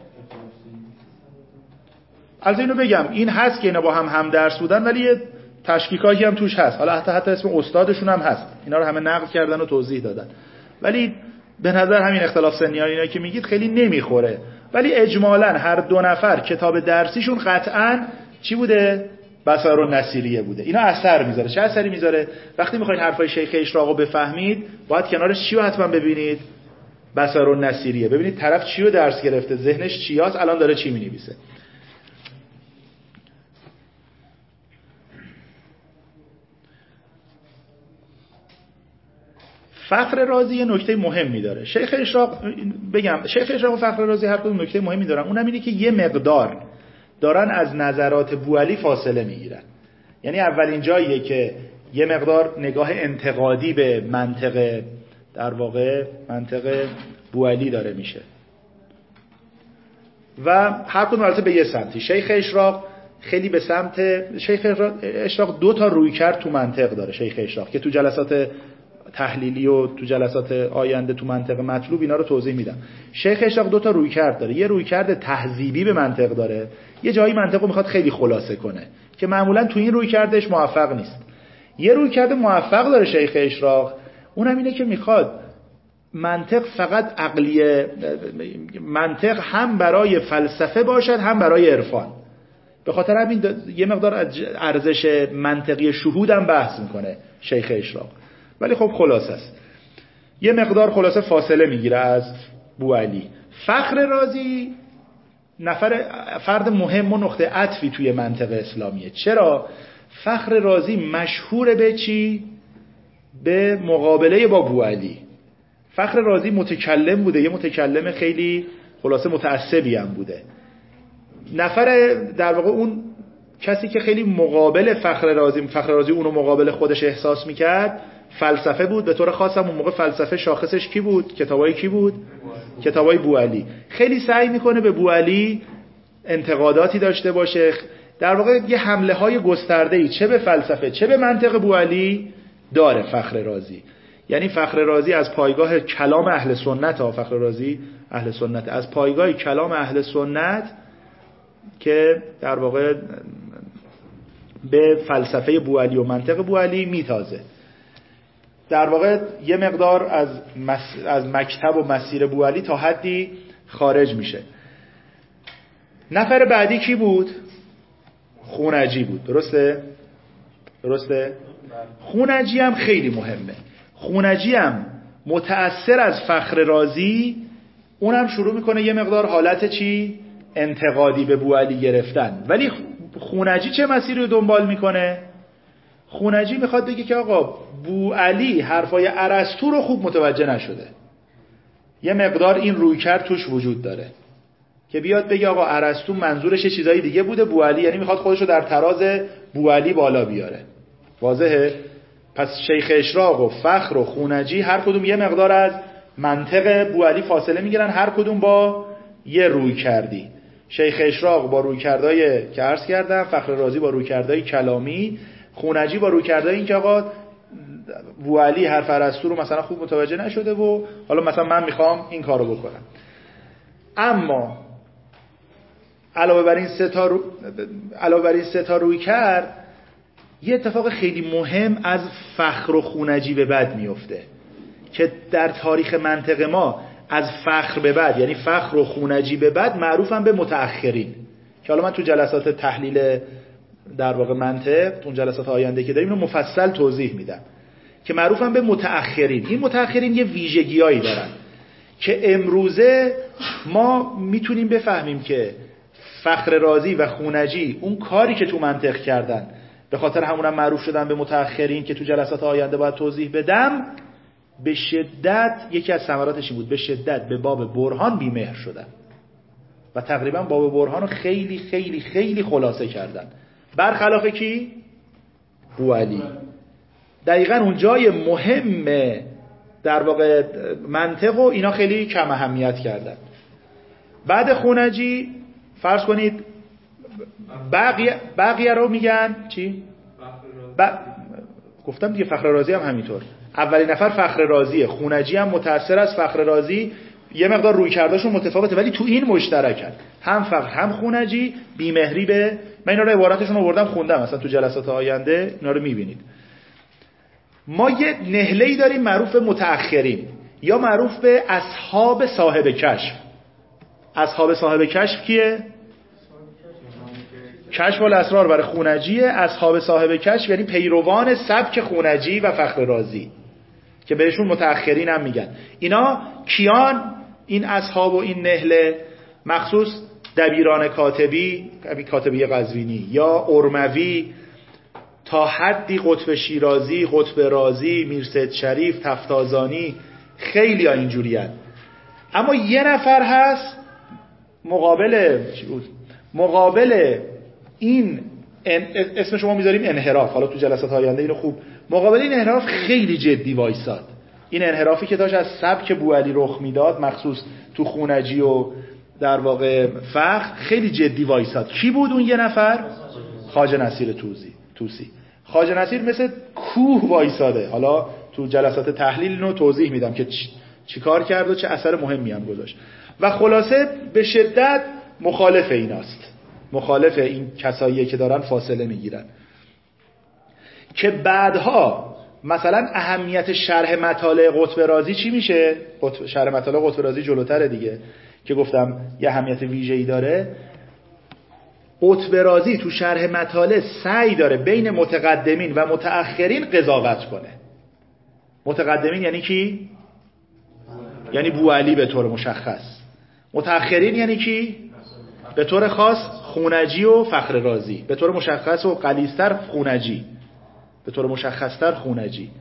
از اینو بگم این هست که اینا با هم هم درس بودن، ولی یه تشکیکایی هم توش هست، حالا حتی حتی اسم استادشون هم هست، اینا رو همه نقل کردن و توضیح دادن، ولی به نظر همین اختلاف سنی ها اینا که میگید خیلی نمیخوره. ولی اجمالاً هر دو نفر کتاب درسیشون قطعاً چی بوده؟ بصائر النصیریه بوده. اینا اثر میذاره. چه اثری میذاره؟ وقتی میخواین حرفای شیخ اشراقو بفهمید باید کنارش چی رو حتما ببینید؟ بصائر النصیریه. ببینید طرف چی رو درس گرفته، ذهنش چیاست، الان داره چی مینویسه. فخر رازی یه نکته مهمی داره. شیخ اشراق بگم شیخ اشراق و فخر رازی هر کدوم نکته مهمی دارن، اونم اینه که یه مقدار دارن از نظرات بوعلی فاصله میگیرن. یعنی اولین جاییه که یه مقدار نگاه انتقادی به منطق در واقع منطق بوعلی داره میشه و هر کدوم البته به یه سمتی. شیخ اشراق خیلی به سمت شیخ اشراق دو تا رویکرد تو منطق داره. شیخ اشراق که تو جلسات تحلیلی و تو جلسات آینده تو منطق مطلوب اینا رو توضیح میدم. شیخ اشراق دو تا رویکرد داره. یه رویکرد تهذیبی به منطق داره، یه جایی منطق رو میخواد خیلی خلاصه کنه که معمولا تو این رویکردش موفق نیست. یه رویکرد موفق داره شیخ اشراق، اونم اینه که میخواد منطق فقط عقلیه، منطق هم برای فلسفه باشد هم برای عرفان. به خاطر همین یه مقدار ارزش منطقی شهود هم بحث میکنه شیخ اشراق، ولی خب خلاصه است. یه مقدار خلاصه فاصله میگیره از بوعلی. فخر رازی نفر فرد مهم و نقطه عطفی توی منطق اسلامیه. چرا؟ فخر رازی مشهور به چی؟ به مقابله با بوعلی. فخر رازی متکلم بوده، یه متکلم خیلی خلاصه متعصبی هم بوده. نفر در واقع اون کسی که خیلی مقابل فخر رازی فخر رازی اونو مقابل خودش احساس میکرد فلسفه بود. به طور خاص هم اون موقع فلسفه شاخصش کی بود؟ کتابای کی بود؟ کتابای بوعلی. خیلی سعی میکنه به بوعلی انتقاداتی داشته باشه، در واقع یه حمله های گسترده‌ای چه به فلسفه چه به منطق بوعلی داره فخر رازی. یعنی فخر رازی از پایگاه کلام اهل سنت ها فخر رازی اهل سنت از پایگاه کلام اهل سنت که در واقع به فلسفه بوعلی و منطق بوعلی میتازه. در واقع یه مقدار از مس... از مکتب و مسیر بوعلی تا حدی خارج میشه. نفر بعدی کی بود؟ خونجی بود. درسته؟ درسته؟ خونجی هم خیلی مهمه. خونجی هم متأثر از فخر رازی، اونم شروع میکنه یه مقدار حالت چی؟ انتقادی به بوعلی گرفتن. ولی خونجی چه مسیری رو دنبال میکنه؟ خونجی میخواد بگه که آقا بوعلی حرفای ارسطو رو خوب متوجه نشده. یه مقدار این رویکرد توش وجود داره که بیاد بگه آقا ارسطو منظورش یه چیزای دیگه بوده، بوعلی یعنی میخواد خودش رو در تراز بوعلی بالا بیاره. واضحه؟ پس شیخ اشراق و فخر و خونجی هر کدوم یه مقدار از منطق بوعلی فاصله میگیرن، هر کدوم با یه رویکردی. شیخ اشراق با رویکردهای که عرض کردم، فخر رازی با رویکردهای کلامی، خونجی با رویکردهای این که آقا بوعلی حرف ارسطو رو مثلا خوب متوجه نشده و حالا مثلا من میخوام این کارو بکنم. اما علاوه بر این سه تا رو... علاوه بر این سه تا روی کرد، یه اتفاق خیلی مهم از فخر و خونجی به بعد میفته که در تاریخ منطق ما از فخر به بعد، یعنی فخر و خونجی به بعد، معروفن به متأخرین، که حالا من تو جلسات تحلیل در واقع منطق، اون جلسات آینده که داریم، اینو مفصل توضیح میدم که معروفن به متأخرین. این متأخرین یه ویژگیایی دارن که امروزه ما میتونیم بفهمیم که فخر رازی و خونجی اون کاری که تو منطق کردن، به خاطر همونم معروف شدن به متأخرین که تو جلسات آینده باید توضیح بدم، به شدت یکی از ثمراتش بود، به شدت به باب برهان بی‌مهر شدن و تقریبا باب برهان رو خیلی خیلی خیلی خلاصه کردن، برخلاف کی؟ بوعلی. دقیقاً اون جای مهم در واقع منطق و اینا خیلی کم اهمیت کردن. بعد خونجی فرض کنید بقیه بقیه رو میگن چی؟ ب... گفتم دیگه فخر رازی هم همینطور. اولین نفر فخر رازیه، خونجی هم متأثر از فخر رازی، یه مقدار روی کرداشون متفاوته ولی تو این مشترکن، هم فخر هم خونجی بی‌مهری به. من اینا رو عبارتشون آوردم خوندم، مثلا تو جلسات آینده اینا رو میبینید. ما یه نهله‌ای داریم معروف به متأخرین یا معروف به اصحاب صاحب کشف. اصحاب صاحب کشف کیه؟ کشف الاسرار برای خونجیه. اصحاب صاحب کشف یعنی پیروان سبک خونجی و فخر رازی که بهشون متأخرین هم میگن. اینا کیان؟ این اصحاب و این نهله مخصوص دبیران کاتبی، کاتبی قزوینی یا ارموی، تا حدی قطب شیرازی، قطب رازی، میرسید شریف، تفتازانی، خیلی ها اینجوری هست. اما یه نفر هست مقابل مقابل این اسم شما میذاریم انحراف، حالا تو جلسات آینده اینو خوب، مقابل این انحراف خیلی جدی وایساد. این انحرافی که داشت از سبک بوعلی رخ میداد مخصوص تو خونجی و در واقع فخر، خیلی جدی وایساد. کی بود اون یه نفر؟ خواجه نصیر توسی. توسی خواجه نصیر مثل کوه وایساده. حالا تو جلسات تحلیل اینو توضیح میدم که چی کار کرد و چه اثر مهمی هم گذاشت. و خلاصه به شدت مخالف ایناست، مخالف این کساییه که دارن فاصله میگیرن. که بعدها مثلا اهمیت شرح مطالع قطب رازی چی میشه؟ شرح مطالع قطب رازی جلوتره دیگه که گفتم یه اهمیت ویژه‌ای داره. قطب رازی تو شرح مطالع سعی داره بین متقدمین و متأخرین قضاوت کنه. متقدمین یعنی کی؟ یعنی بوعلی به طور مشخص. متأخرین یعنی کی؟ به طور خاص خونجی و فخر رازی، به طور مشخص و غلیظ‌تر خونجی، به طور مشخص‌تر خونجی.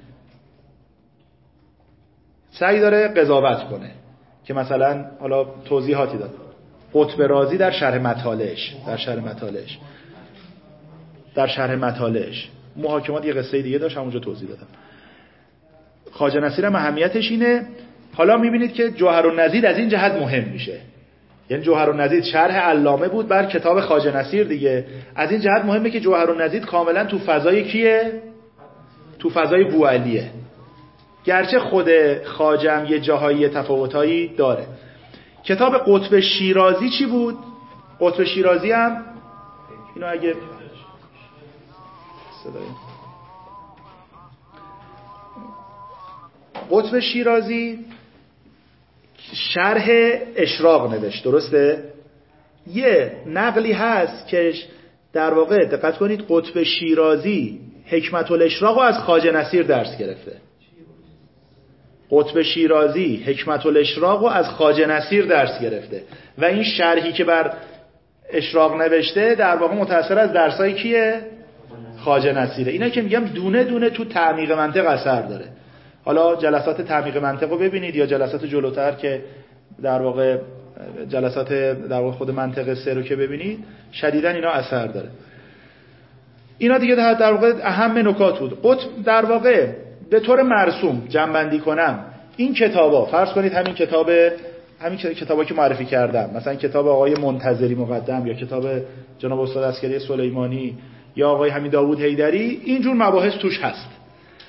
سعی داره قضاوت کنه که مثلا حالا توضیحاتی داد. قطب رازی در شرح مطالعش در شرح مطالعش در شرح مطالعش محاکمات یه قصه دیگه داشت، همونجا توضیح دادم. خواجه نصیر هم اهمیتش اینه. حالا میبینید که جوهرالنظیر از این جهت مهم میشه، یعنی جوهرالنظیر شرح علامه بود بر کتاب خواجه نصیر دیگه. از این جهت مهمه که جوهرالنظیر کاملا تو فضای کیه؟ تو فضای بوعلیه، گرچه خود خواجه هم یه جاهایی تفاوتایی داره. کتاب قطب شیرازی چی بود؟ قطب شیرازی هم اینو اگه صدای قطب شیرازی شرح اشراق نوشت، درسته؟ یه نقلی هست که در واقع دقت کنید قطب شیرازی حکمت الاشراق رو از خواجه نصیر درس گرفته. قطب شیرازی حکمت الاشراق رو از خواجه نصیر درس گرفته و این شرحی که بر اشراق نوشته در واقع متأثر از درسای کیه؟ خواجه نصیره. اینا که میگم دونه دونه تو تعمیق منطق اثر داره. حالا جلسات تعمیق منطق رو ببینید یا جلسات جلوتر که در واقع جلسات در واقع خود منطق سه رو که ببینید، شدیداً اینا اثر داره. اینا دیگه در واقع اهم نکات بود. قطب در واقع به طور مرسوم جمع‌بندی کنم این کتابا، فرض کنید همین کتاب همین کتابا که معرفی کردم، مثلا کتاب آقای منتظری مقدم یا کتاب جناب استاد عسکری سلیمانی یا آقای همین داوود حیدری، اینجور مباحث توش هست.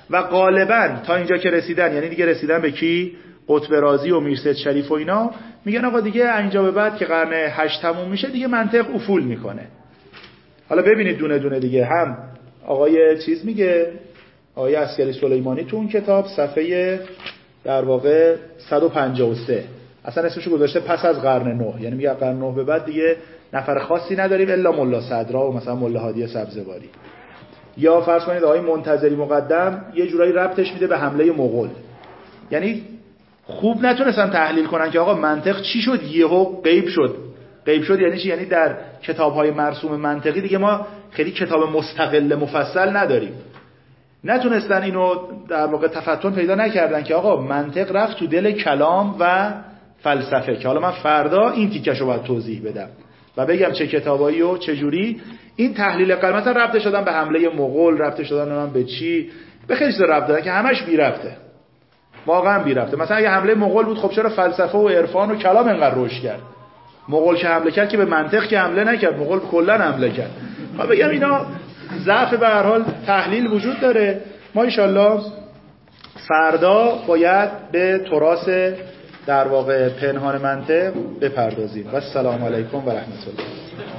و غالبا تا اینجا که رسیدن، یعنی دیگه رسیدن به کی؟ قطب رازی و میرسید شریف و اینا، میگن آقا دیگه اینجا به بعد که قرن هشت تموم میشه دیگه منطق افول میکنه. حالا ببینید دونه دونه دیگه، هم آقای چیز میگه، آقای عسکری سلیمانی تو اون کتاب صفحه در واقع صد و پنجاه و سه اصلا اسمشو گذاشته پس از قرن نه، یعنی میگه قرن نه به بعد دیگه نفر خاصی نداریم الا ملا صدرا و مثلا ملا هادی سبزواری. یا فرض کنید آقای منتظری مقدم یه جورایی ربطش میده به حمله مغول، یعنی خوب نتونستن تحلیل کنن که آقا منطق چی شد یهو غیب شد. غیب شد یعنی چی؟ یعنی در کتاب‌های مرسوم منطقی دیگه ما خیلی کتاب مستقل مفصل نداریم. نتونستن اینو در واقع تفتن پیدا نکردن که آقا منطق رفت تو دل کلام و فلسفه، که حالا من فردا این تیکشو باید توضیح بدم و بگم چه کتابایی و چه جوری این تحلیل قلم مثلا ربطش دادن به حمله مغول، ربطش دادن من به چی، به خیلی چیزا ربط دادن که همش بی ربطه، واقعا بی ربطه. مثلا اگه حمله مغول بود خب چرا فلسفه و عرفان و کلام انقدر رشد کرد؟ مغول که حمله کرد که به منطق که حمله نکرد، مغول کلا حمله کرد. ما بگم اینا ضعف به هر حال تحلیل وجود داره. ما ان شاءالله فردا باید به تراث در واقع پنهان منطق بپردازیم. و السلام علیکم و رحمت الله.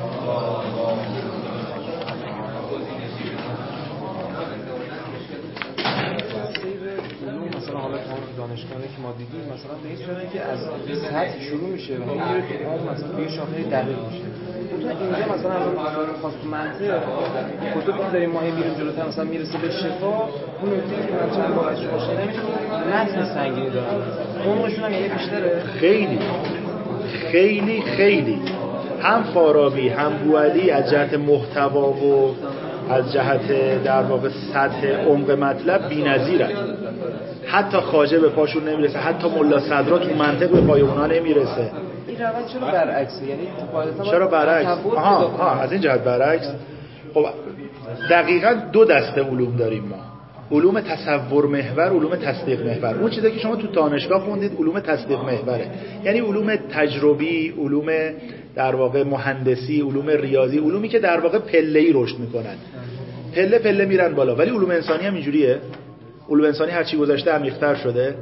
مثلا حالا دانشگاهی که ما دیدیم مثلا به این صورتی که از سطح شروع میشه و میره تو عمق مثلا به شاخه دقیق میشه. تو اینجا مثلا الان خاص منطق کتبی که داریم ما میریم جلوتر مثلا میرسه به شفا، اون نکته که من چند بار ازش آشنا نمیشم متن سنگینی دارن. عمقشون هم یعنی بیشتره. خیلی خیلی خیلی هم فارابی هم بوعلی از جهت محتوا و از جهت در واقع سطح عمق مطلب بی‌نظیرن. حتی خواجه به پاشون نمیرسه، حتی ملا صدرا تو منطق به پای اونها نمیرسه. این روند چرا برعکسه؟ یعنی چرا برعکس؟ آها آها از این جهت برعکس. خب دقیقاً دو دسته علوم داریم ما، علوم تصور محور، علوم تصدیق محور. اون چیزی که شما تو دانشگاه خوندید علوم تصدیق محوره، یعنی علوم تجربی، علوم در واقع مهندسی، علوم ریاضی، علومی که در واقع پله‌ای رشد میکنن، پله پله میرن بالا. ولی علوم انسانی هم اینجوریه. علوم انسانی هر چی گذشته عمیق‌تر شده.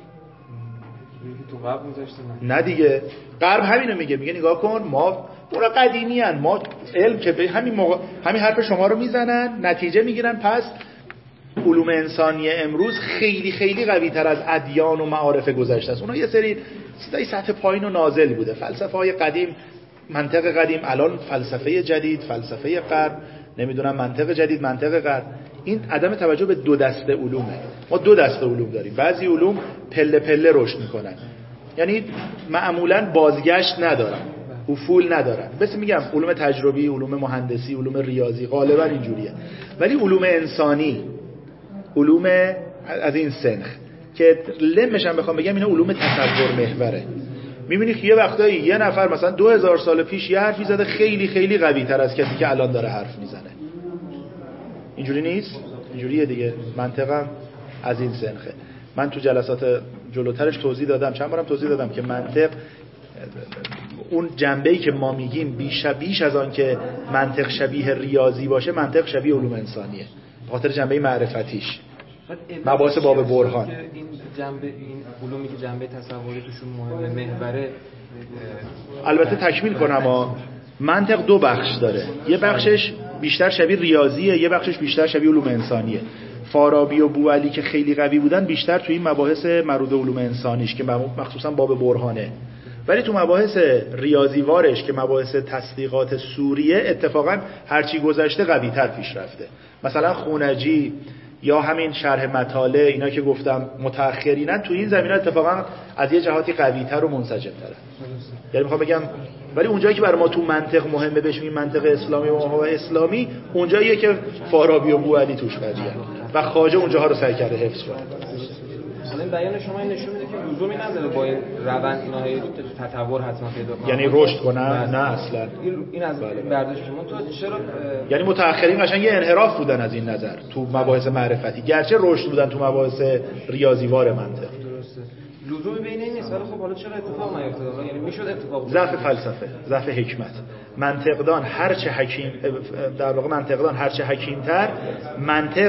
تو غرب گذشته نه دیگه، غرب همینو میگه، میگه نگاه کن ما اونا قدیمی ان، ما علم که به همین موقع همین حرف شما رو میزنن نتیجه میگیرن. پس علوم انسانی امروز خیلی خیلی قوی تر از ادیان و معارف گذشته است. اونا یه سری چیزای سطح پایین و نازل بوده، فلسفه های قدیم، منطق قدیم، الان فلسفه جدید، فلسفه غرب، نمیدونم منطق جدید، منطق غرب. این عدم توجه به دو دسته علومه. ما دو دسته علوم داریم، بعضی علوم پله پله رشد میکنن، یعنی معمولا بازگشت ندارن، افول ندارن. مثل میگم علوم تجربی، علوم مهندسی، علوم ریاضی غالبا اینجوریه. ولی علوم انسانی، علوم از این سنخ که لمش هم بخوام بگم اینا علوم تصور محوره. میبینی که یه وقتایی یه نفر مثلا دو هزار سال پیش یه حرفی زده خیلی خیلی قوی تر از کسی که الان داره حرف میزنه. اینجوری نیست؟ اینجوریه دیگه. منطقم از این سنخه. من تو جلسات جلوترش توضیح دادم، چند بارم توضیح دادم که منطق اون جنبه‌ای که ما میگیم بیش بیش از آن که منطق شبیه ریاضی باشه، منطق شبیه علوم انسانیه، به خاطر جنبه معرفتیش، مباحث باب برهان. این جنبه، این علومی که جنبه تصوری توشون مهمه، محوره. البته تکمیل کنم ها، منطق دو بخش داره، یه بخشش بیشتر شبیه ریاضیه، یه بخشش بیشتر شبیه علوم انسانیه. فارابی و بوعلی که خیلی قوی بودن بیشتر تو این مباحث مربوط به علوم انسانیش که مخصوصا باب برهانه، ولی تو مباحث ریاضیوارش که مباحث تصدیقات سوریه اتفاقا هرچی گذشته قوی تر پیش رفته. مثلا خونجی یا همین شرح مطالع، اینا که گفتم متأخرینن تو این زمینه اتفاقا از یه جهاتی قوی تر و منسجم تره. یعنی میخوام بگم ولی اونجایی که برای ما تو منطق مهمه بهش میگیم منطق اسلامی و ماهو اسلامی، اونجاییه که فارابی و بوعلی توش قویه و خواجه اونجاها رو سعی کرده حفظ کنه. حالا این بیان شما این نشون میده که لزومی نداره با این روند اینا هی تطور حتما پیدا کنه، یعنی رشد کنن. نه اصلا این از برداشت شما تو چرا یعنی متأخرین قشنگ یه انحراف بودن از این نظر تو مباحث معرفتی، گرچه رشد بودن تو مباحث ریاضیوار منطق. درسته، لزومی بین این نیست. ولی خب حالا چرا اتفاق نیفتاد؟ یعنی میشد اتفاق. ضعف فلسفه، ضعف حکمت. منطقدان هرچه حکیم در واقع منطقدان هرچه حکیمتر، منطق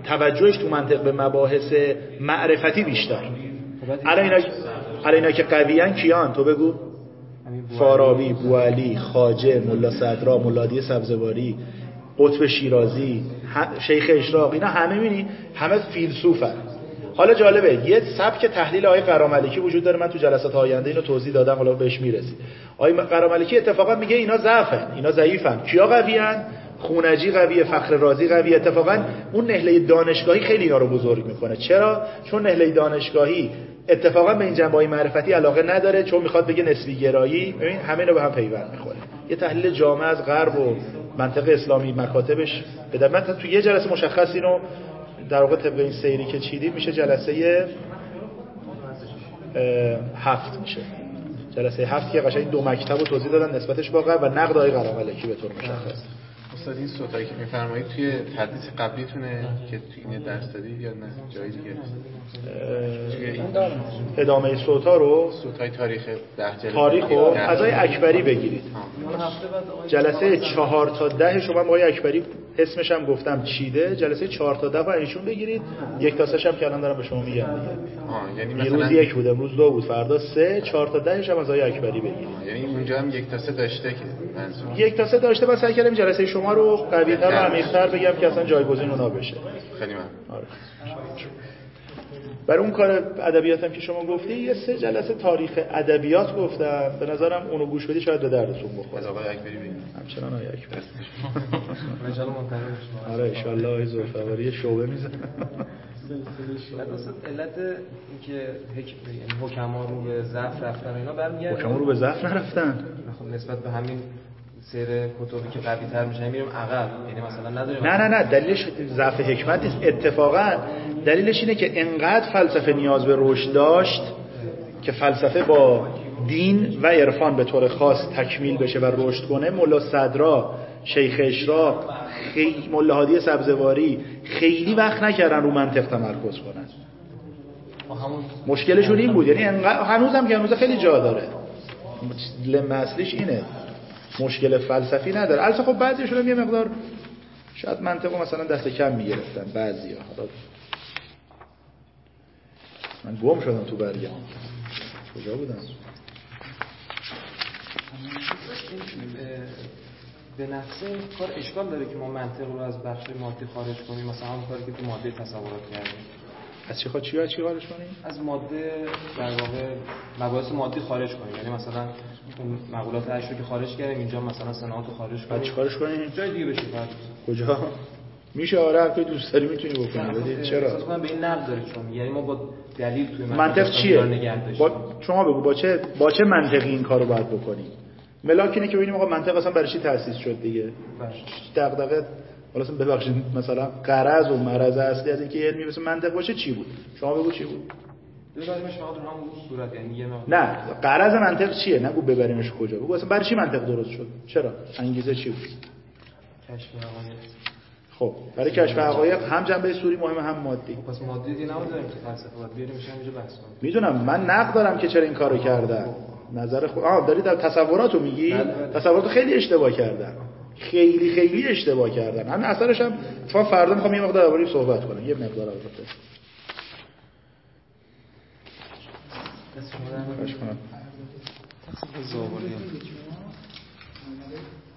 توجهش تو منطق به مباحث معرفتی بیشتر. الان اینا الان اینا که قویان کیان؟ تو بگو. فارابی، بوعلی، خواجه، ملا صدرا، ملا هادی سبزواری، قطب شیرازی، شیخ اشراق، اینا همه می‌بینی همه فیلسوفن. حالا جالبه یه سبک تحلیل آقای قراملکی وجود داره، من تو جلسات آینده اینو توضیح دادم، حالا بهش میرسیم. آقای قراملکی اتفاقا میگه اینا ضعفن، اینا ضعیفن. کیا قویان؟ خونجی قویه، فخر رازی قویه. اتفاقا اون نهله دانشگاهی خیلی اینا رو بزرگ میکنه. چرا؟ چون نهله دانشگاهی اتفاقا به این جنبه‌های معرفتی علاقه نداره، چون میخواد بگه نسبی گرایی. ببین همه اینا به هم پیوند میخوره. یه تحلیل جامع از غرب و منطق اسلامی مکاتبش بده. من تو یه جلسه مشخص اینو در واقع طبق این سیری که چیدیم میشه جلسه هفت میشه. جلسه هفت که قشنگ دو مکتب رو توضیح دادن نسبتش با غرب و نقد آقای قراملکی به طور مشخص. استاد این صوتایی که میفرمایید توی تدریس قبلیتونه که توی این درس دادید یا نه جای دیگه؟ ادامه صوتا رو صوتای تاریخ ده جلسه تاریخ رو از آقای اکبری بگیرید. جلسه چهار تا ده شما آقای اکبری اسمش هم گفتم چیده. جلسه چهار تا ده رو ایشون بگیرید. یک تا سه هم که الان دارم به شما میگم دیگه. یعنی مثلا روز یک بود، امروز دو بود، فردا سه، چهار تا ده هم از آقای اکبری بگیرید. یعنی اونجا هم یک تا سه داشته که منظور یک تا سه داشته. من سعی کردم جلسه شما رو قوی‌تر و عمیق‌تر بگم که اصلا جایگزین اونا بشه. خیلی ممنون. آره. برای اون کار ادبیاتم که شما گفتی یه سه جلسه تاریخ ادبیات گفتم، به نظرم اونو گوش بدی شاید به دردتون بخوره. از آقای اکبری بگیم. همچنان آقای اکبری. ان شاء الله منتظر باشیم. آره ان شاء الله آقای ذوالفقاری شعبه میزنه. اصلا علت اینکه یعنی حکما رو به ضعف رفتن اینا برمیگرده. حکما رو به ضعف نرفتن. خب نسبت به همین سیر کتبی که قوی تر میشه میریم عقب، یعنی مثلا نداریم. نه نه نه دلیلش ضعف حکمت نیست، اتفاقا دلیلش اینه که انقدر فلسفه نیاز به رشد داشت که فلسفه با دین و عرفان به طور خاص تکمیل بشه و رشد کنه. ملا صدرا، شیخ اشراق، خیلی ملا هادی سبزواری خیلی وقت نکردن رو منطق تمرکز کنن. مشکلشون این بود، یعنی هنوزم که هنوز خیلی جا داره. لم اصلیش اینه، مشکل فلسفی نداره. البته خب بعضیشون هم یه مقدار شاید منطقو مثلا دست کم میگرفتن بعضیا. من گم شدم تو برگم، کجا بودم؟ به نفس این کار اشکال داره که ما منطق رو از بخش مادی خارج کنیم، مثلا همون کاری که تو ماده تصورات کردیم. از چی خواهد چی از چی خارج کنیم؟ از ماده در واقع مباحث مادی خارج کنیم، یعنی مثلا اون مقولات عشر که خارج کردیم اینجا مثلا صنعات رو خارج کنیم. چی خارج کنیم؟ جای دیگه بشه فرض. کجا؟ میشه آره هر کاری دوست داری میتونی بکنی، ولی چرا؟ اصلا من به این نقد داره چون یعنی ما با دلیل توی منطق چیه؟ با شما بگو با چه با چه منطقی این کارو باید بکنیم؟ ملاک اینه که ببینیم آقا منطق اصلا برای چی تأسیس شد دیگه. دغدغه حالا اصلا ببخشید مثلا غرض و مرض اصلی از اینکه علمی مثل منطق باشه چی بود؟ شما بگو چی بود؟ ببریمش فقط رو همون صورت، یعنی یه مقدار. نه غرض منطق چیه؟ نگو ببریمش کجا، بگو اصلا برای چی منطق درست شد؟ چرا؟ انگیزه چی بود؟ کشف حقایق. خب برای کشف حقایق هم جنبه سوری مهمه هم مادی. پس مادی دیگه نمیذاریم که فلسفه باید بیاریم میشه اینجا بحث کنیم. میدونم من نقد دارم که چرا این کارو کردن. نظر خود آها داری در تصوراتو میگی؟ تصوراتو خیلی اشتباه کردن. خیلی خیلی اشتباه کردن. همین اثرش هم اتفاقا فردا میخوام یه مقدار درباره‌اش صحبت کنم. یه مقدار البته. خوش کنم.